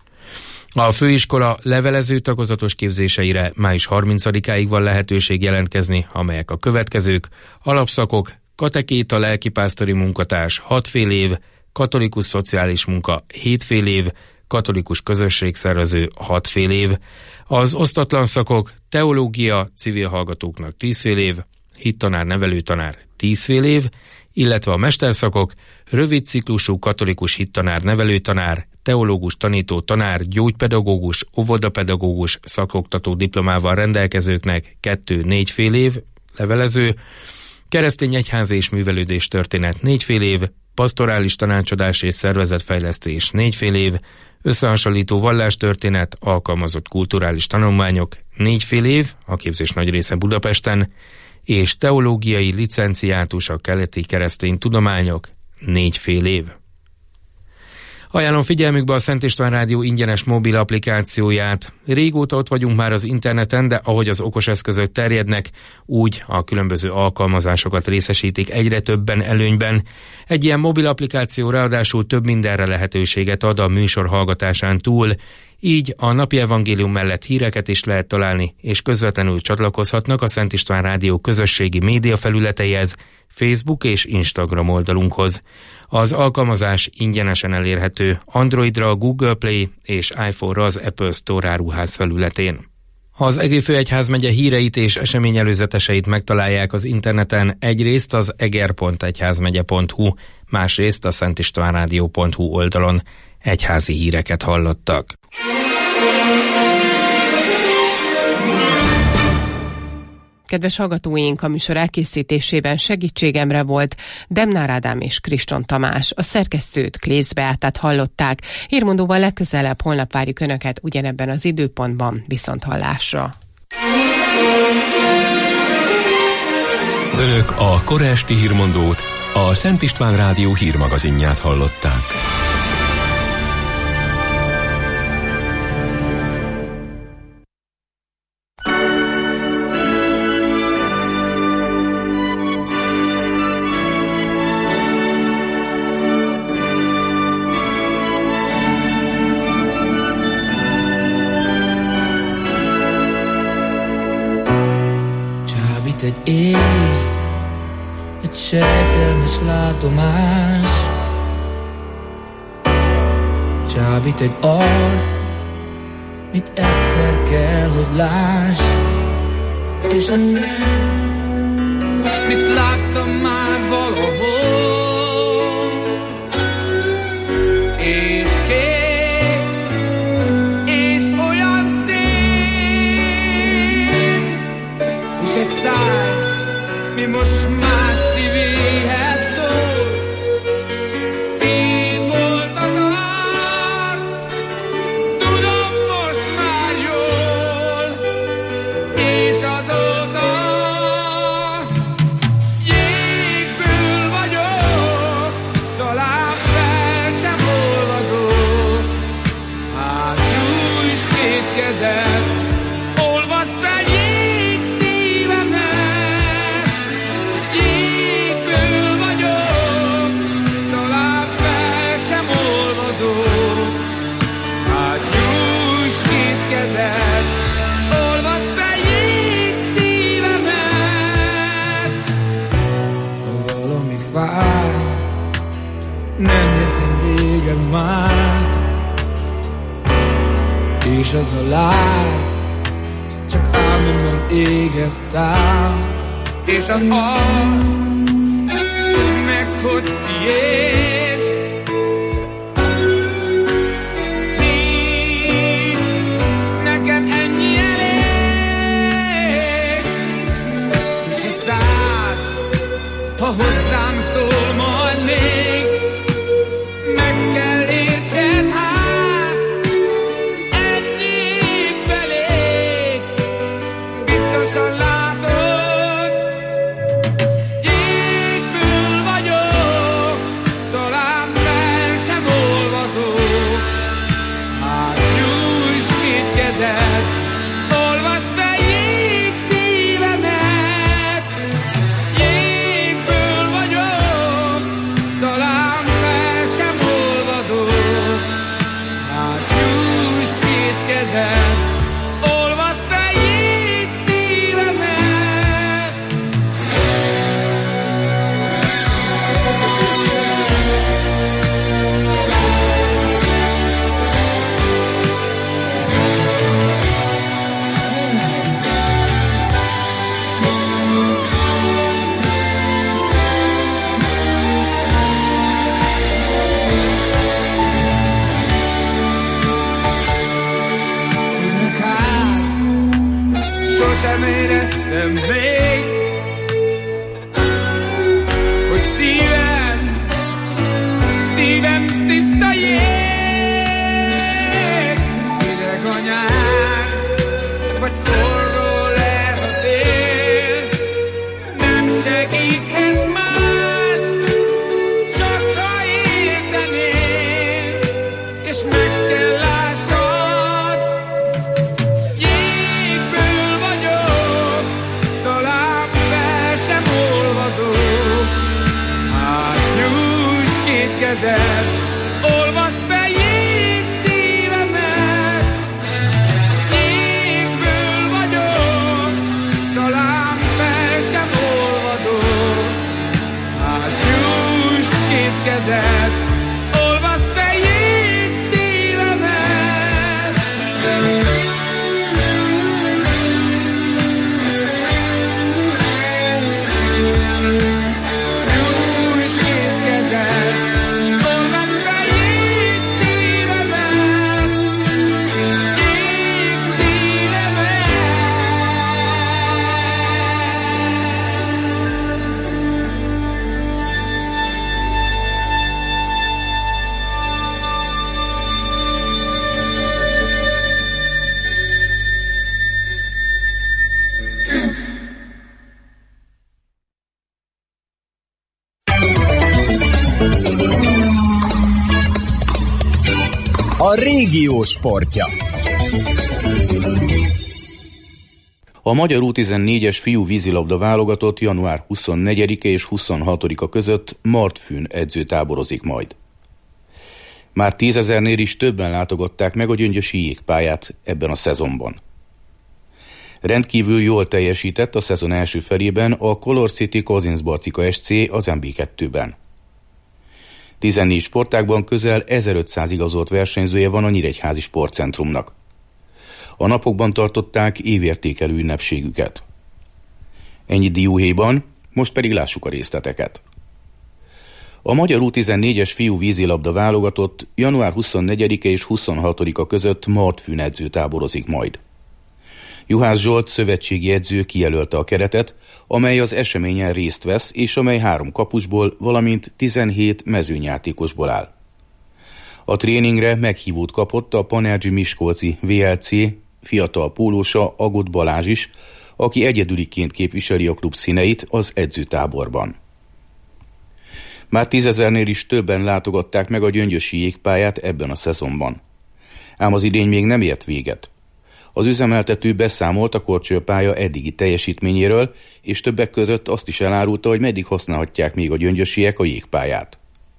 A főiskola levelező tagozatos képzéseire május harmincadikáig van lehetőség jelentkezni, amelyek a következők: alapszakok: katekéta, lelkipásztori munkatárs hat fél év, katolikus szociális munka hét fél év, katolikus közösségszervező hat fél év. Az osztatlan szakok: teológia, civil hallgatóknak tíz fél év, hittanár, nevelőtanár tíz fél év, illetve a mesterszakok: rövid ciklusú katolikus hittanár, nevelőtanár, teológus, tanító, tanár, gyógypedagógus, óvodapedagógus szakoktató diplomával rendelkezőknek kettő-négy fél év, levelező, keresztény egyház és művelődés történet négy fél év, pastorális tanácsadás és szervezetfejlesztés négy fél év, összehasonlító vallástörténet, alkalmazott kulturális tanulmányok négy fél év, a képzés nagy része Budapesten, és teológiai licenciátus, a keleti keresztény tudományok négy fél év. Ajánlom figyelmükbe a Szent István Rádió ingyenes mobil applikációját. Régóta ott vagyunk már az interneten, de ahogy az okos eszközök terjednek, úgy a különböző alkalmazásokat részesítik egyre többen előnyben. Egy ilyen mobil applikáció ráadásul több mindenre lehetőséget ad a műsor hallgatásán túl, így a napi evangélium mellett híreket is lehet találni, és közvetlenül csatlakozhatnak a Szent István Rádió közösségi média felületeihez, Facebook és Instagram oldalunkhoz. Az alkalmazás ingyenesen elérhető Androidra a Google Play és iPhone-ra az Apple Store áruház felületén. Az Egri főegyházmegye híreit és eseményelőzeteseit megtalálják az interneten, egyrészt az eger pont egyházmegye pont hu, másrészt a szentistvánrádió pont hu oldalon. Egyházi híreket hallottak. Kedves hallgatóink, a műsor elkészítésében segítségemre volt Demnár Ádám és Kriston Tamás. A szerkesztőt, Klész Beátát hallották. Hírmondóval legközelebb holnap várjuk Önöket ugyanebben az időpontban. Viszonthallásra. Önök a kora esti hírmondót, a Szent István Rádió hírmagazinját hallották. Egy éj, egy sejtelmes látomás, csábít egy arc, mit egyszer kell, hogy láss, és a szem, mit láttam már valahol, és kék, és olyan szép, és egy száj, mi most más szívéhez szól. Két volt az arc, tudom most már jól, és azóta jégből vagyok, talán fel sem olvadok. Hát nyújts két kezed, olvasd fel jég szívemet. Jégből vagyok, talán fel sem olvadok. Hát nyújts két kezed, olvasd fel jég szívemet. Ha valami fáj, nem érzem végem már, és az a láz csak álmomban égett ám, és az arc tudd meg, hogy tiéd. Nincs nekem ennyi elég, és a szád, ha hozzám szól majd még, meg kell értsed, hát ennyit belég. Biztosan látod, jégből vagyok, talán fel sem olvadok. Hát nyújts két kezed, olvasd fel jég szívemet. Jégből vagyok, talán fel sem olvadok. Hát nyújts két kezed, olvasd fel jég szívemet. Tudnak hát, sosem éreztem még, hogy szívem, szívem tiszta jég. Hideg a nyár, vagy forró lehet a tél, nem segíthet más, csak ha értenél. és meg kell lássad. Jégből vagyok, talán fel sem olvadok. Hát nyújts két kezed, olvaszd fel jég szívemet. Jégből vagyok, talán fel sem olvadok. Hát nyújts két kezed, olvaszd fel jég szívemet. Nyújts két kezed, olvaszd fel jég szívemet. Jég szívemet. A régió sportja. A magyar U tizennégyes fiú vízilabda válogatott január huszonnegyedike és huszonhatodika között Martfűn edzőtáborozik majd. Már tízezernél is többen látogatták meg a gyöngyösi jégpályát ebben a szezonban. Rendkívül jól teljesített a szezon első felében a Color City Kazincbarcika es cé az em bé kettőben. tizennégy sportágban közel ezerötszáz igazolt versenyzője van a Nyíregyházi Sportcentrumnak. A napokban tartották évértékelő ünnepségüket. Ennyi dióhéjban, most pedig lássuk a részleteket. A magyar U tizennégyes fiú vízilabda válogatott január huszonnegyedike és huszonhatodika között Martfűn edzőtáborozik majd. Juhász Zsolt szövetségi edző kijelölte a keretet, amely az eseményen részt vesz, és amely három kapusból, valamint tizenhét mezőnyjátékosból áll. A tréningre meghívót kapott a Panergy Miskolci vé el cé fiatal pólósa Agot Balázs is, aki egyedüliként képviseli a klub színeit az edzőtáborban. Már tízezernél is többen látogatták meg a gyöngyösi jégpályát ebben a szezonban. Ám az idény még nem ért véget. Az üzemeltető beszámolt a korcsolyapálya eddigi teljesítményéről, és többek között azt is elárulta, hogy meddig használhatják még a gyöngyösiek a jégpályát.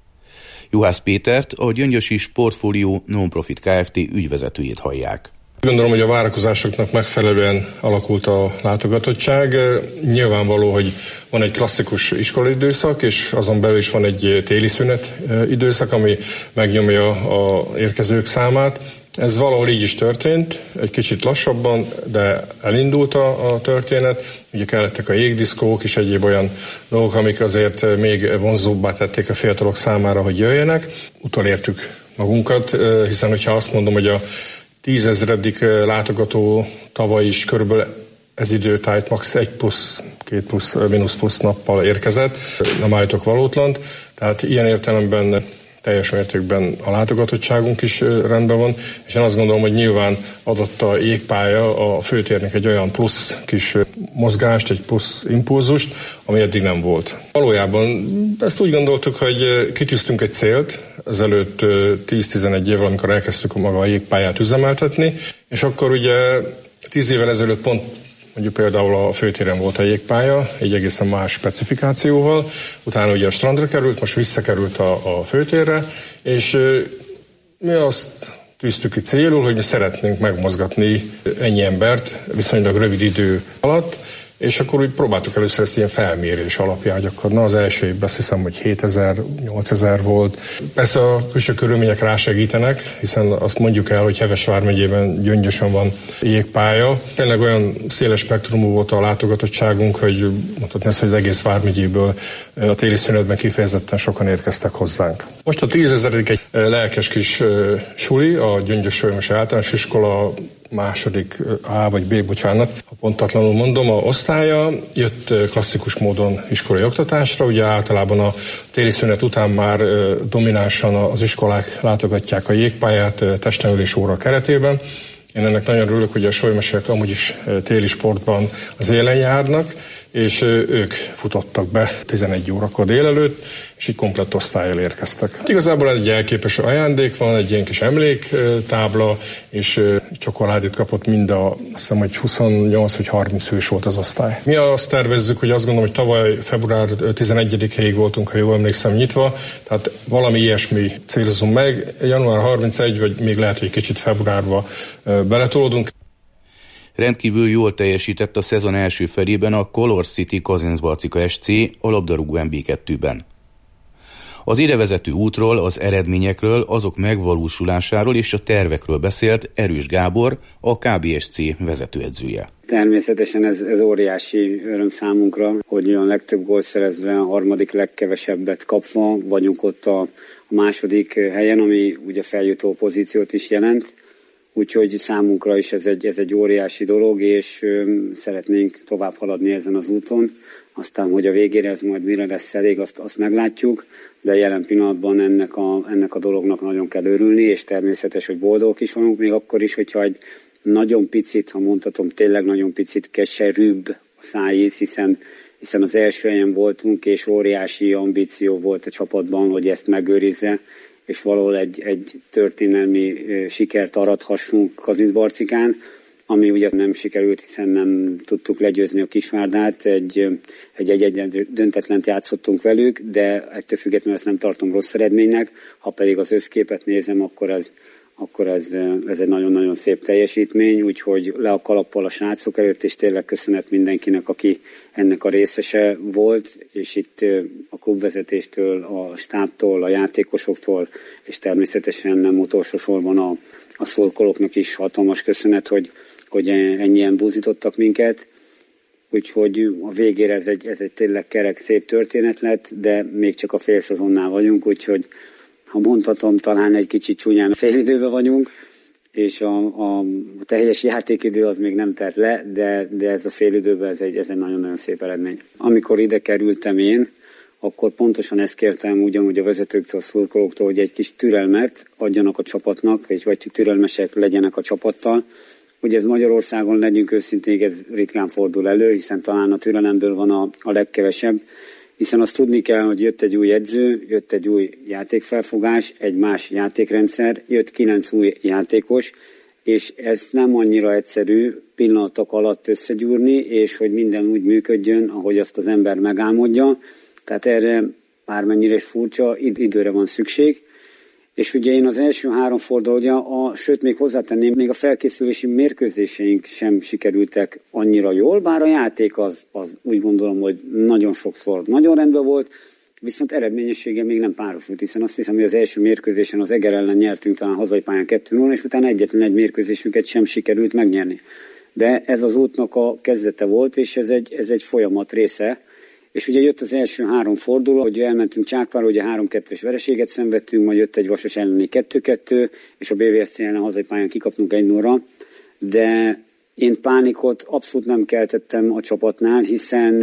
Juhász Pétert, a Gyöngyösi Sportfolio Non-Profit Kft. Ügyvezetőjét hallják. Gondolom, hogy a várakozásoknak megfelelően alakult a látogatottság. Nyilvánvaló, hogy van egy klasszikus iskolai időszak, és azon belül is van egy téli szünet időszak, ami megnyomja az érkezők számát. Ez valahol így is történt, egy kicsit lassabban, de elindult a, a történet. Ugye kellettek a jégdiszkók és egyéb olyan dolgok, amik azért még vonzóbbá tették a fiatalok számára, hogy jöjjenek. Utolértük magunkat, hiszen hogyha azt mondom, hogy a tízezredik látogató tavaly is körülbelül ez időtájt max. egy plusz, két plusz, mínusz plusz nappal érkezett, nem állítok valótlant, tehát ilyen értelemben teljes mértékben a látogatottságunk is rendben van, és én azt gondolom, hogy nyilván adott a jégpálya a főtérnek egy olyan plusz kis mozgást, egy plusz impulzust, ami eddig nem volt. Valójában ezt úgy gondoltuk, hogy kitűztünk egy célt, ezelőtt tíz-tizenegy évvel, amikor elkezdtük maga a jégpályát üzemeltetni, és akkor ugye tíz évvel ezelőtt pont mondjuk például a főtéren volt a jégpálya, egy egészen más specifikációval, utána ugye a strandra került, most visszakerült a, a főtérre, és mi azt tűztük ki célul, hogy mi szeretnénk megmozgatni ennyi embert viszonylag rövid idő alatt, és akkor úgy próbáltuk először ezt ilyen felmérés alapján, hogy akkor na az első évben azt hiszem, hogy hétezer, nyolcezer volt. Persze a külső körülmények rásegítenek, hiszen azt mondjuk el, hogy Heves vármegyében Gyöngyösön van jégpálya. Tényleg olyan széles spektrumú volt a látogatottságunk, hogy mondhatni ezt, hogy az egész vármegyéből a téli szünetben kifejezetten sokan érkeztek hozzánk. Most a tízezeredik egy lelkes kis suli, a Gyöngyös Sólymos Általános Iskola második A vagy B, bocsánat, ha pontatlanul mondom, a osztálya jött klasszikus módon iskolai oktatásra, ugye általában a téli szünet után már dominánsan az iskolák látogatják a jégpályát testnevelés óra keretében. Én ennek nagyon örülök, hogy a solymosiak amúgy is téli sportban az élen járnak, és ők futottak be tizenegy órakor délelőtt, és így komplett osztállyal érkeztek. Igazából egy elképesztő ajándék van, egy ilyen kis emléktábla, és csokoládét kapott mind a, azt hiszem, hogy huszonnyolc vagy harminc hős volt az osztály. Mi azt tervezzük, hogy azt gondolom, hogy tavaly február tizenegyedikéig voltunk, ha jól emlékszem, nyitva, tehát valami ilyesmi célzunk meg. január harmincegy, vagy még lehet, hogy kicsit februárba beletolódunk. Rendkívül jól teljesített a szezon első felében a Color City Kazincbarcika es cé a labdarúgó em bé kettőben. Az idevezető útról, az eredményekről, azok megvalósulásáról és a tervekről beszélt Erős Gábor, a ká bé es cé vezetőedzője. Természetesen ez, ez óriási öröm számunkra, hogy olyan legtöbb gólt szerezve, a harmadik legkevesebbet kapva vagyunk ott a, a második helyen, ami ugye feljutó pozíciót is jelent. Úgyhogy számunkra is ez egy, ez egy óriási dolog, és ö, szeretnénk tovább haladni ezen az úton. Aztán, hogy a végére ez majd mire lesz elég, azt, azt meglátjuk, de jelen pillanatban ennek a, ennek a dolognak nagyon kell örülni, és természetes, hogy boldogok is vagyunk, még akkor is, hogyha egy nagyon picit, ha mondhatom, tényleg nagyon picit keserűbb a szájíz, hiszen, hiszen az első helyen voltunk, és óriási ambíció volt a csapatban, hogy ezt megőrizze, és valahol egy, egy történelmi sikert arathassunk Kazincbarcikán, ami ugye nem sikerült, hiszen nem tudtuk legyőzni a Kisvárdát, egy, egy, egy, egy döntetlent játszottunk velük, de ettől függetlenül ezt nem tartom rossz eredménynek. Ha pedig az összképet nézem, akkor ez, akkor ez, ez egy nagyon-nagyon szép teljesítmény, úgyhogy le a kalappal a srácok előtt, és tényleg köszönet mindenkinek, aki ennek a részese volt, és itt a klubvezetéstől, a stábtól, a játékosoktól, és természetesen nem utolsó sorban a, a szurkolóknak is hatalmas köszönet, hogy, hogy ennyien búzítottak minket. Úgyhogy a végére ez egy, ez egy tényleg kerek, szép történet lett, de még csak a fél szezonnál vagyunk, úgyhogy ha mondhatom, talán egy kicsit csúnyán a félidőben vagyunk, és a, a teljes játékidő az még nem telt le, de, de ez a félidőben ez egy, ez egy nagyon-nagyon szép eredmény. Amikor ide kerültem én, akkor pontosan ezt kértem ugyanúgy a vezetőktől, a szurkolóktól, hogy egy kis türelmet adjanak a csapatnak, és vagy türelmesek legyenek a csapattal. Ugye ez Magyarországon, legyünk őszintén, ez ritkán fordul elő, hiszen talán a türelemből van a, a legkevesebb, hiszen azt tudni kell, hogy jött egy új edző, jött egy új játékfelfogás, egy más játékrendszer, jött kilenc új játékos, és ez nem annyira egyszerű pillanatok alatt összegyúrni, és hogy minden úgy működjön, ahogy azt az ember megálmodja. Tehát erre bármennyire is furcsa, időre van szükség. És ugye én az első három forduló, ugye a, sőt még hozzátenném, még a felkészülési mérkőzéseink sem sikerültek annyira jól, bár a játék az, az úgy gondolom, hogy nagyon sokszor nagyon rendben volt, viszont eredményessége még nem párosult, hiszen azt hiszem, hogy az első mérkőzésen az Eger ellen nyertünk talán hazai pályán kettő null, és utána egyetlen egy mérkőzésünket sem sikerült megnyerni. De ez az útnak a kezdete volt, és ez egy, ez egy folyamat része. És ugye jött az első három forduló, hogy elmentünk Csákvárra, ugye három kettős vereséget szenvedtünk, majd jött egy Vasas elleni kettő kettő, és a bé vé es cé ellen hazai pályán kikapnunk egy nullra. De én pánikot abszolút nem keltettem a csapatnál, hiszen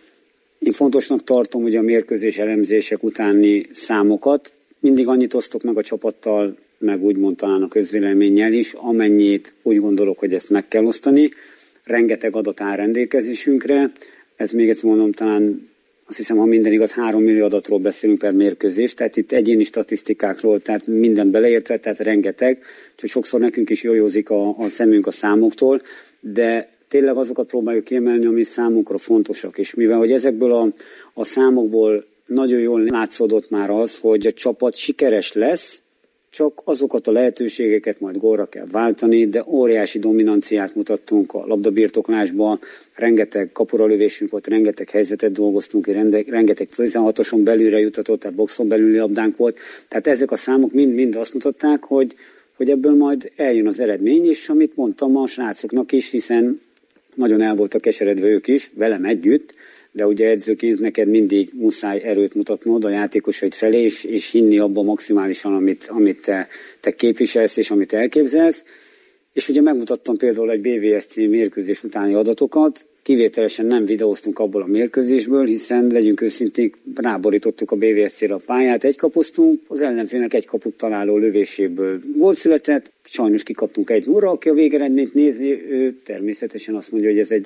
én fontosnak tartom ugye a mérkőzés elemzések utáni számokat. Mindig annyit osztok meg a csapattal, meg úgymond talán a közvéleménnyel is, amennyit úgy gondolok, hogy ezt meg kell osztani. Rengeteg adat áll rendelkezésünkre. Ez még egyszer mondom, talán azt hiszem, ha minden igaz, három millió adatról beszélünk per mérkőzés, tehát itt egyéni statisztikákról, tehát minden beleértve, tehát rengeteg, úgyhogy sokszor nekünk is jójózik a, a szemünk a számoktól, de tényleg azokat próbáljuk kiemelni, ami számunkra fontosak, és mivel hogy ezekből a, a számokból nagyon jól látszódott már az, hogy a csapat sikeres lesz, csak azokat a lehetőségeket majd gólra kell váltani, de óriási dominanciát mutattunk a labdabirtoklásban, rengeteg kapuralövésünk volt, rengeteg helyzetet dolgoztunk, rengeteg tizenhatoson belülre jutatott, tehát boxon belüli labdánk volt. Tehát ezek a számok mind-mind azt mutatták, hogy, hogy ebből majd eljön az eredmény, és amit mondtam a srácoknak is, hiszen nagyon el voltak keseredve ők is, velem együtt, de ugye edzőként neked mindig muszáj erőt mutatnod a játékosaid felé, és, és hinni abban maximálisan, amit, amit te, te képviselsz, és amit elképzelsz. És ugye megmutattam például egy bé vé es cé mérkőzés utáni adatokat, kivételesen nem videóztunk abból a mérkőzésből, hiszen legyünk őszinték, ráborítottuk a bé vé es cére a pályát, egy kapuztunk, az ellenfélnek egy kaput találó lövéséből volt született, sajnos kikaptunk egy nullra, aki a végeredményt nézi, ő természetesen azt mondja, hogy ez egy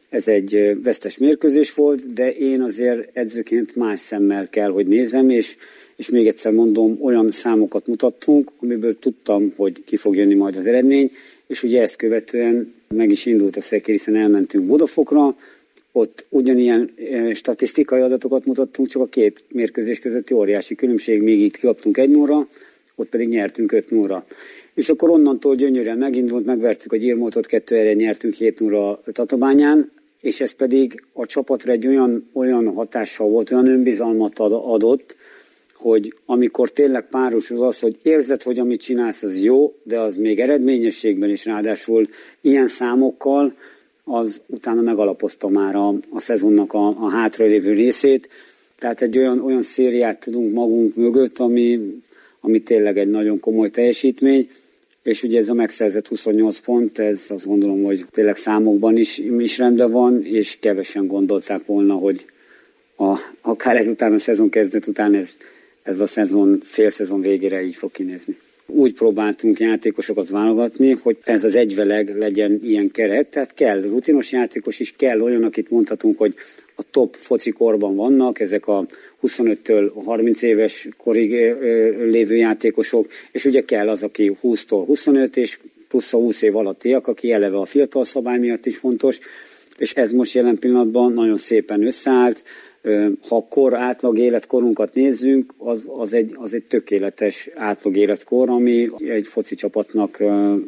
ez egy vesztes mérkőzés volt, de én azért edzőként más szemmel kell, hogy nézem, és, és még egyszer mondom, olyan számokat mutattunk, amiből tudtam, hogy ki fog jönni majd az eredmény, és ugye ezt követően meg is indult a szekér, hiszen elmentünk Budafokra, ott ugyanilyen statisztikai adatokat mutattunk, csak a két mérkőzés közötti óriási különbség, még itt kikaptunk egy nullra, ott pedig nyertünk öt nullra. És akkor onnantól gyönyörűen megindult, megvertük a Gyirmotot, kettő egyre nyertünk hét nullra Tatabányán, és ez pedig a csapatra egy olyan, olyan hatással volt, olyan önbizalmat adott, hogy amikor tényleg párosul az, hogy érzed, hogy amit csinálsz, az jó, de az még eredményességben is ráadásul ilyen számokkal, az utána megalapozta már a, a szezonnak a, a hátralévő részét. Tehát egy olyan, olyan szériát tudunk magunk mögött, ami, ami tényleg egy nagyon komoly teljesítmény, és ugye ez a megszerzett huszonnyolc pont, ez azt gondolom, hogy tényleg számokban is, is rendben van, és kevesen gondolták volna, hogy a, akár ezután a szezon kezdet után ez, ez a szezon, fél szezon végére így fog kinézni. Úgy próbáltunk játékosokat válogatni, hogy ez az egyveleg legyen ilyen kerek, tehát kell rutinos játékos is, kell olyan, akit mondhatunk, hogy a top foci korban vannak, ezek a huszonöttől harminc éves korig lévő játékosok, és ugye kell az, aki húsztól huszonöt, és plusz a húsz év alattiak, aki eleve a fiatal szabály miatt is fontos, és ez most jelen pillanatban nagyon szépen összeállt. Ha kor átlag életkorunkat nézzünk, az, az, egy, az egy tökéletes átlag életkor, ami egy foci csapatnak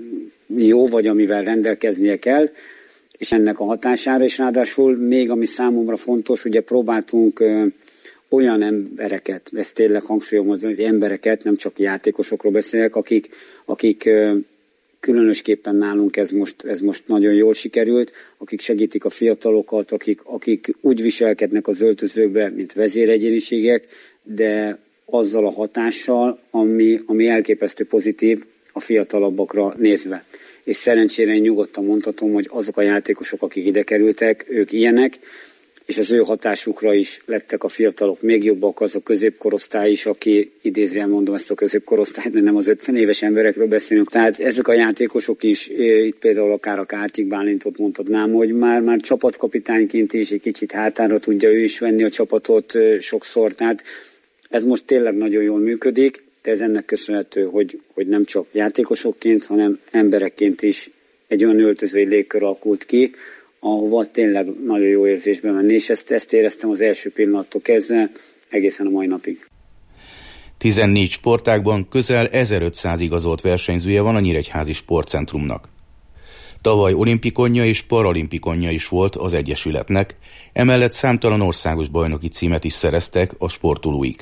jó, vagy amivel rendelkeznie kell, és ennek a hatására, és ráadásul még ami számomra fontos, ugye próbáltunk olyan embereket, ezt tényleg hangsúlyozom, hogy embereket, nem csak játékosokról beszélek, akik, akik különösképpen nálunk ez most, ez most nagyon jól sikerült, akik segítik a fiatalokat, akik, akik úgy viselkednek az öltözőkbe, mint vezéregyéniségek, de azzal a hatással, ami, ami elképesztő pozitív a fiatalabbakra nézve. És szerencsére én nyugodtan mondhatom, hogy azok a játékosok, akik ide kerültek, ők ilyenek, és az ő hatásukra is lettek a fiatalok még jobbak, az a középkorosztály is, aki idézően mondom ezt a középkorosztályt, mert nem az ötven éves emberekről beszélünk. Tehát ezek a játékosok is, itt például akár a Kártyik Bálintot mondhatnám, hogy már, már csapatkapitányként is egy kicsit hátára tudja ő is venni a csapatot sokszor. Tehát ez most tényleg nagyon jól működik, de ez ennek köszönhető, hogy, hogy nem csak játékosokként, hanem emberekként is egy olyan öltözői légkör alakult ki, ahova tényleg nagyon jó érzésbe menni, és ezt, ezt éreztem az első pillanattól kezdve egészen a mai napig. tizennégy sportágban közel ezerötszáz igazolt versenyzője van a Nyíregyházi Sportcentrumnak. Tavaly olimpikonja és paralimpikonja is volt az egyesületnek, emellett számtalan országos bajnoki címet is szereztek a sportolóik.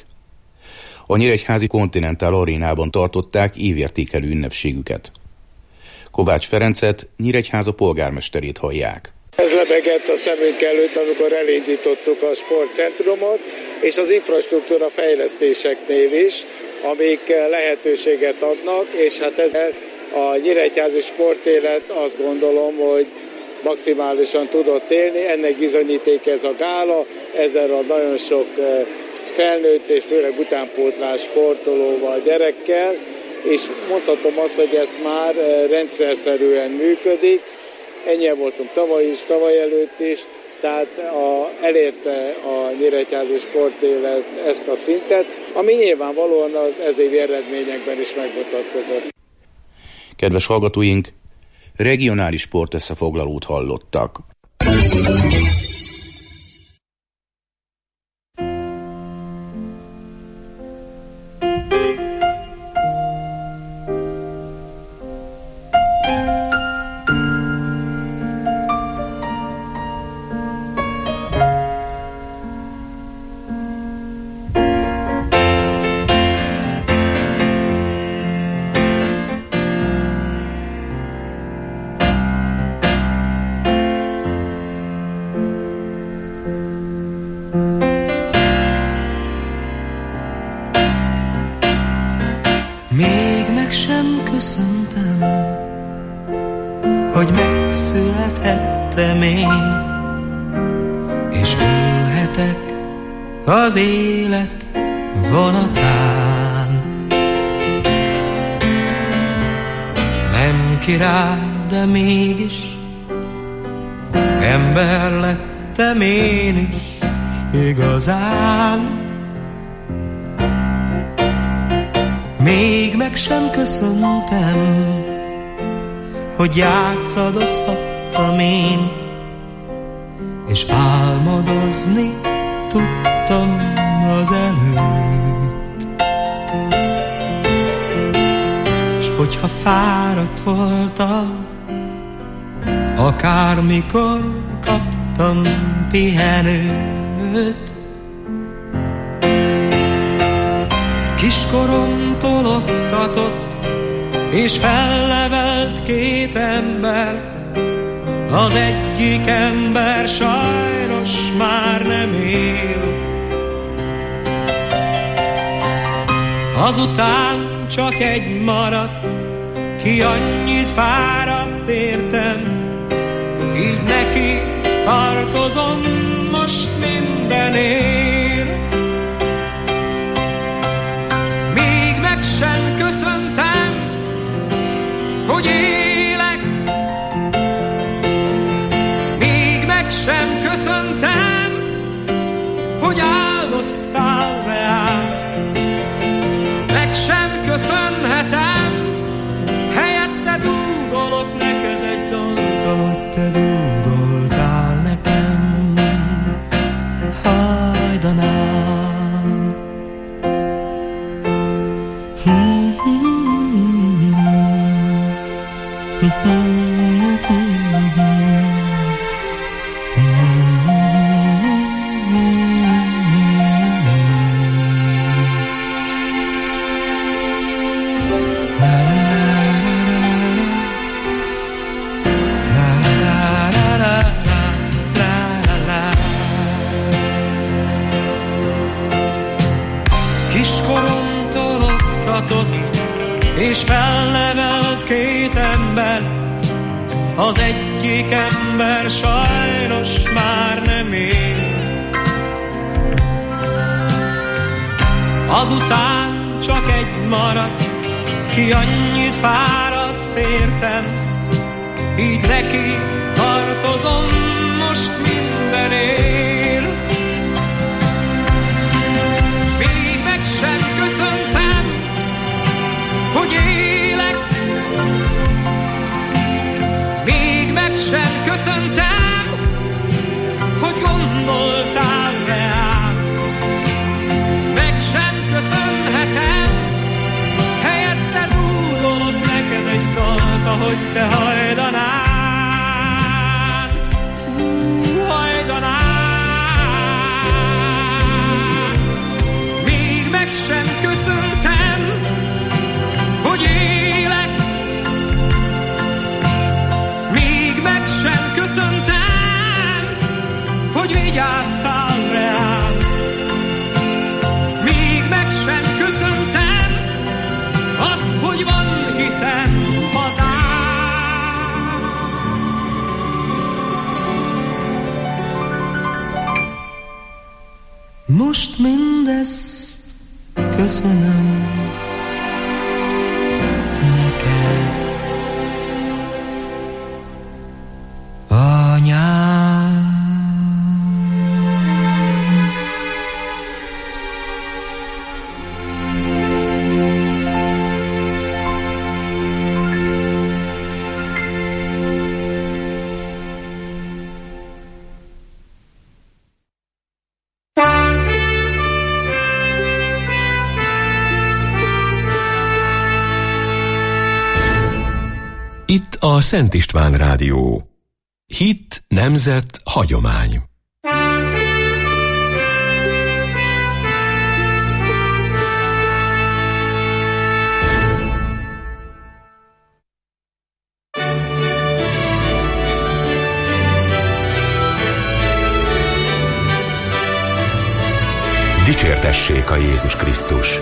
A Nyíregyházi Continental Arénában tartották évértékelő ünnepségüket. Kovács Ferencet, Nyíregyháza polgármesterét hallják. Ez lebegett a szemünk előtt, amikor elindítottuk a sportcentrumot, és az infrastruktúra fejlesztéseknél is, amik lehetőséget adnak, és hát ezzel a nyíregyházi sportélet azt gondolom, hogy maximálisan tudott élni. Ennek bizonyíték ez a gála, ezzel a nagyon sok felnőtt és főleg utánpótlás sportolóval, gyerekkel, és mondhatom azt, hogy ez már rendszerszerűen működik. Ennyien voltunk tavaly is, tavaly előtt is, tehát a, elérte a nyíregyházi sportélet ezt a szintet, ami nyilvánvalóan az ezévi eredményekben is megmutatkozott. Kedves hallgatóink, regionális sportösszefoglalót hallottak. hogy megszülethettem én, és ülhetek az élet vonatán. Nem király, de mégis ember lettem én is igazán. Még meg sem köszöntem, hogy játszadozhattam én, és álmodozni tudtam az előtt. S hogyha fáradt voltam, akármikor kaptam pihenőt, kiskoromtól oktatott és fellevelt két ember, az egyik ember sajnos már nem él. Azután csak egy maradt, ki annyit fáradt értem, így neki tartozom most mindenért. Még meg sem köszöntem, hogy élek, még meg sem köszöntem, hogy áldoztál reám. Meg sem köszönhetem, helyette dúdolok neked egy dalt, ahogy te dúdoltál nekem. Hajdanám. Kiskoromtól oktatott és felnevelt két ember, az egyik ember sajnos már nem él. Azután csak egy maradt, ki annyit fáradt értem, így neki tartozom most mindenért. Még meg sem köszöntem, hogy élek, még meg sem köszöntem, hogy gondoltál reám. Meg sem köszönhetem, helyette dúdolok neked egy dalt, ahogy te hajdanál. Hajdanál. Még meg sem köszöntem, hogy élek, még meg sem köszöntem, hogy vigyáztál reám. Még meg sem köszöntem azt, hogy van hitem hazám. Most mindezt köszönöm neked, anyám. Itt a Szent István Rádió. Hit, nemzet, hagyomány. Dicsértessék a Jézus Krisztus!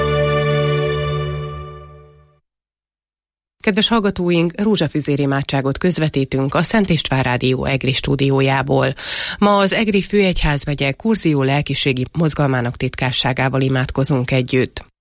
Kedves hallgatóink, rózsafüzér imádságot közvetítünk a Szent István Rádió Egri stúdiójából. Ma az Egri Főegyházmegye Kurzió lelkiségi mozgalmának titkárságával imádkozunk együtt.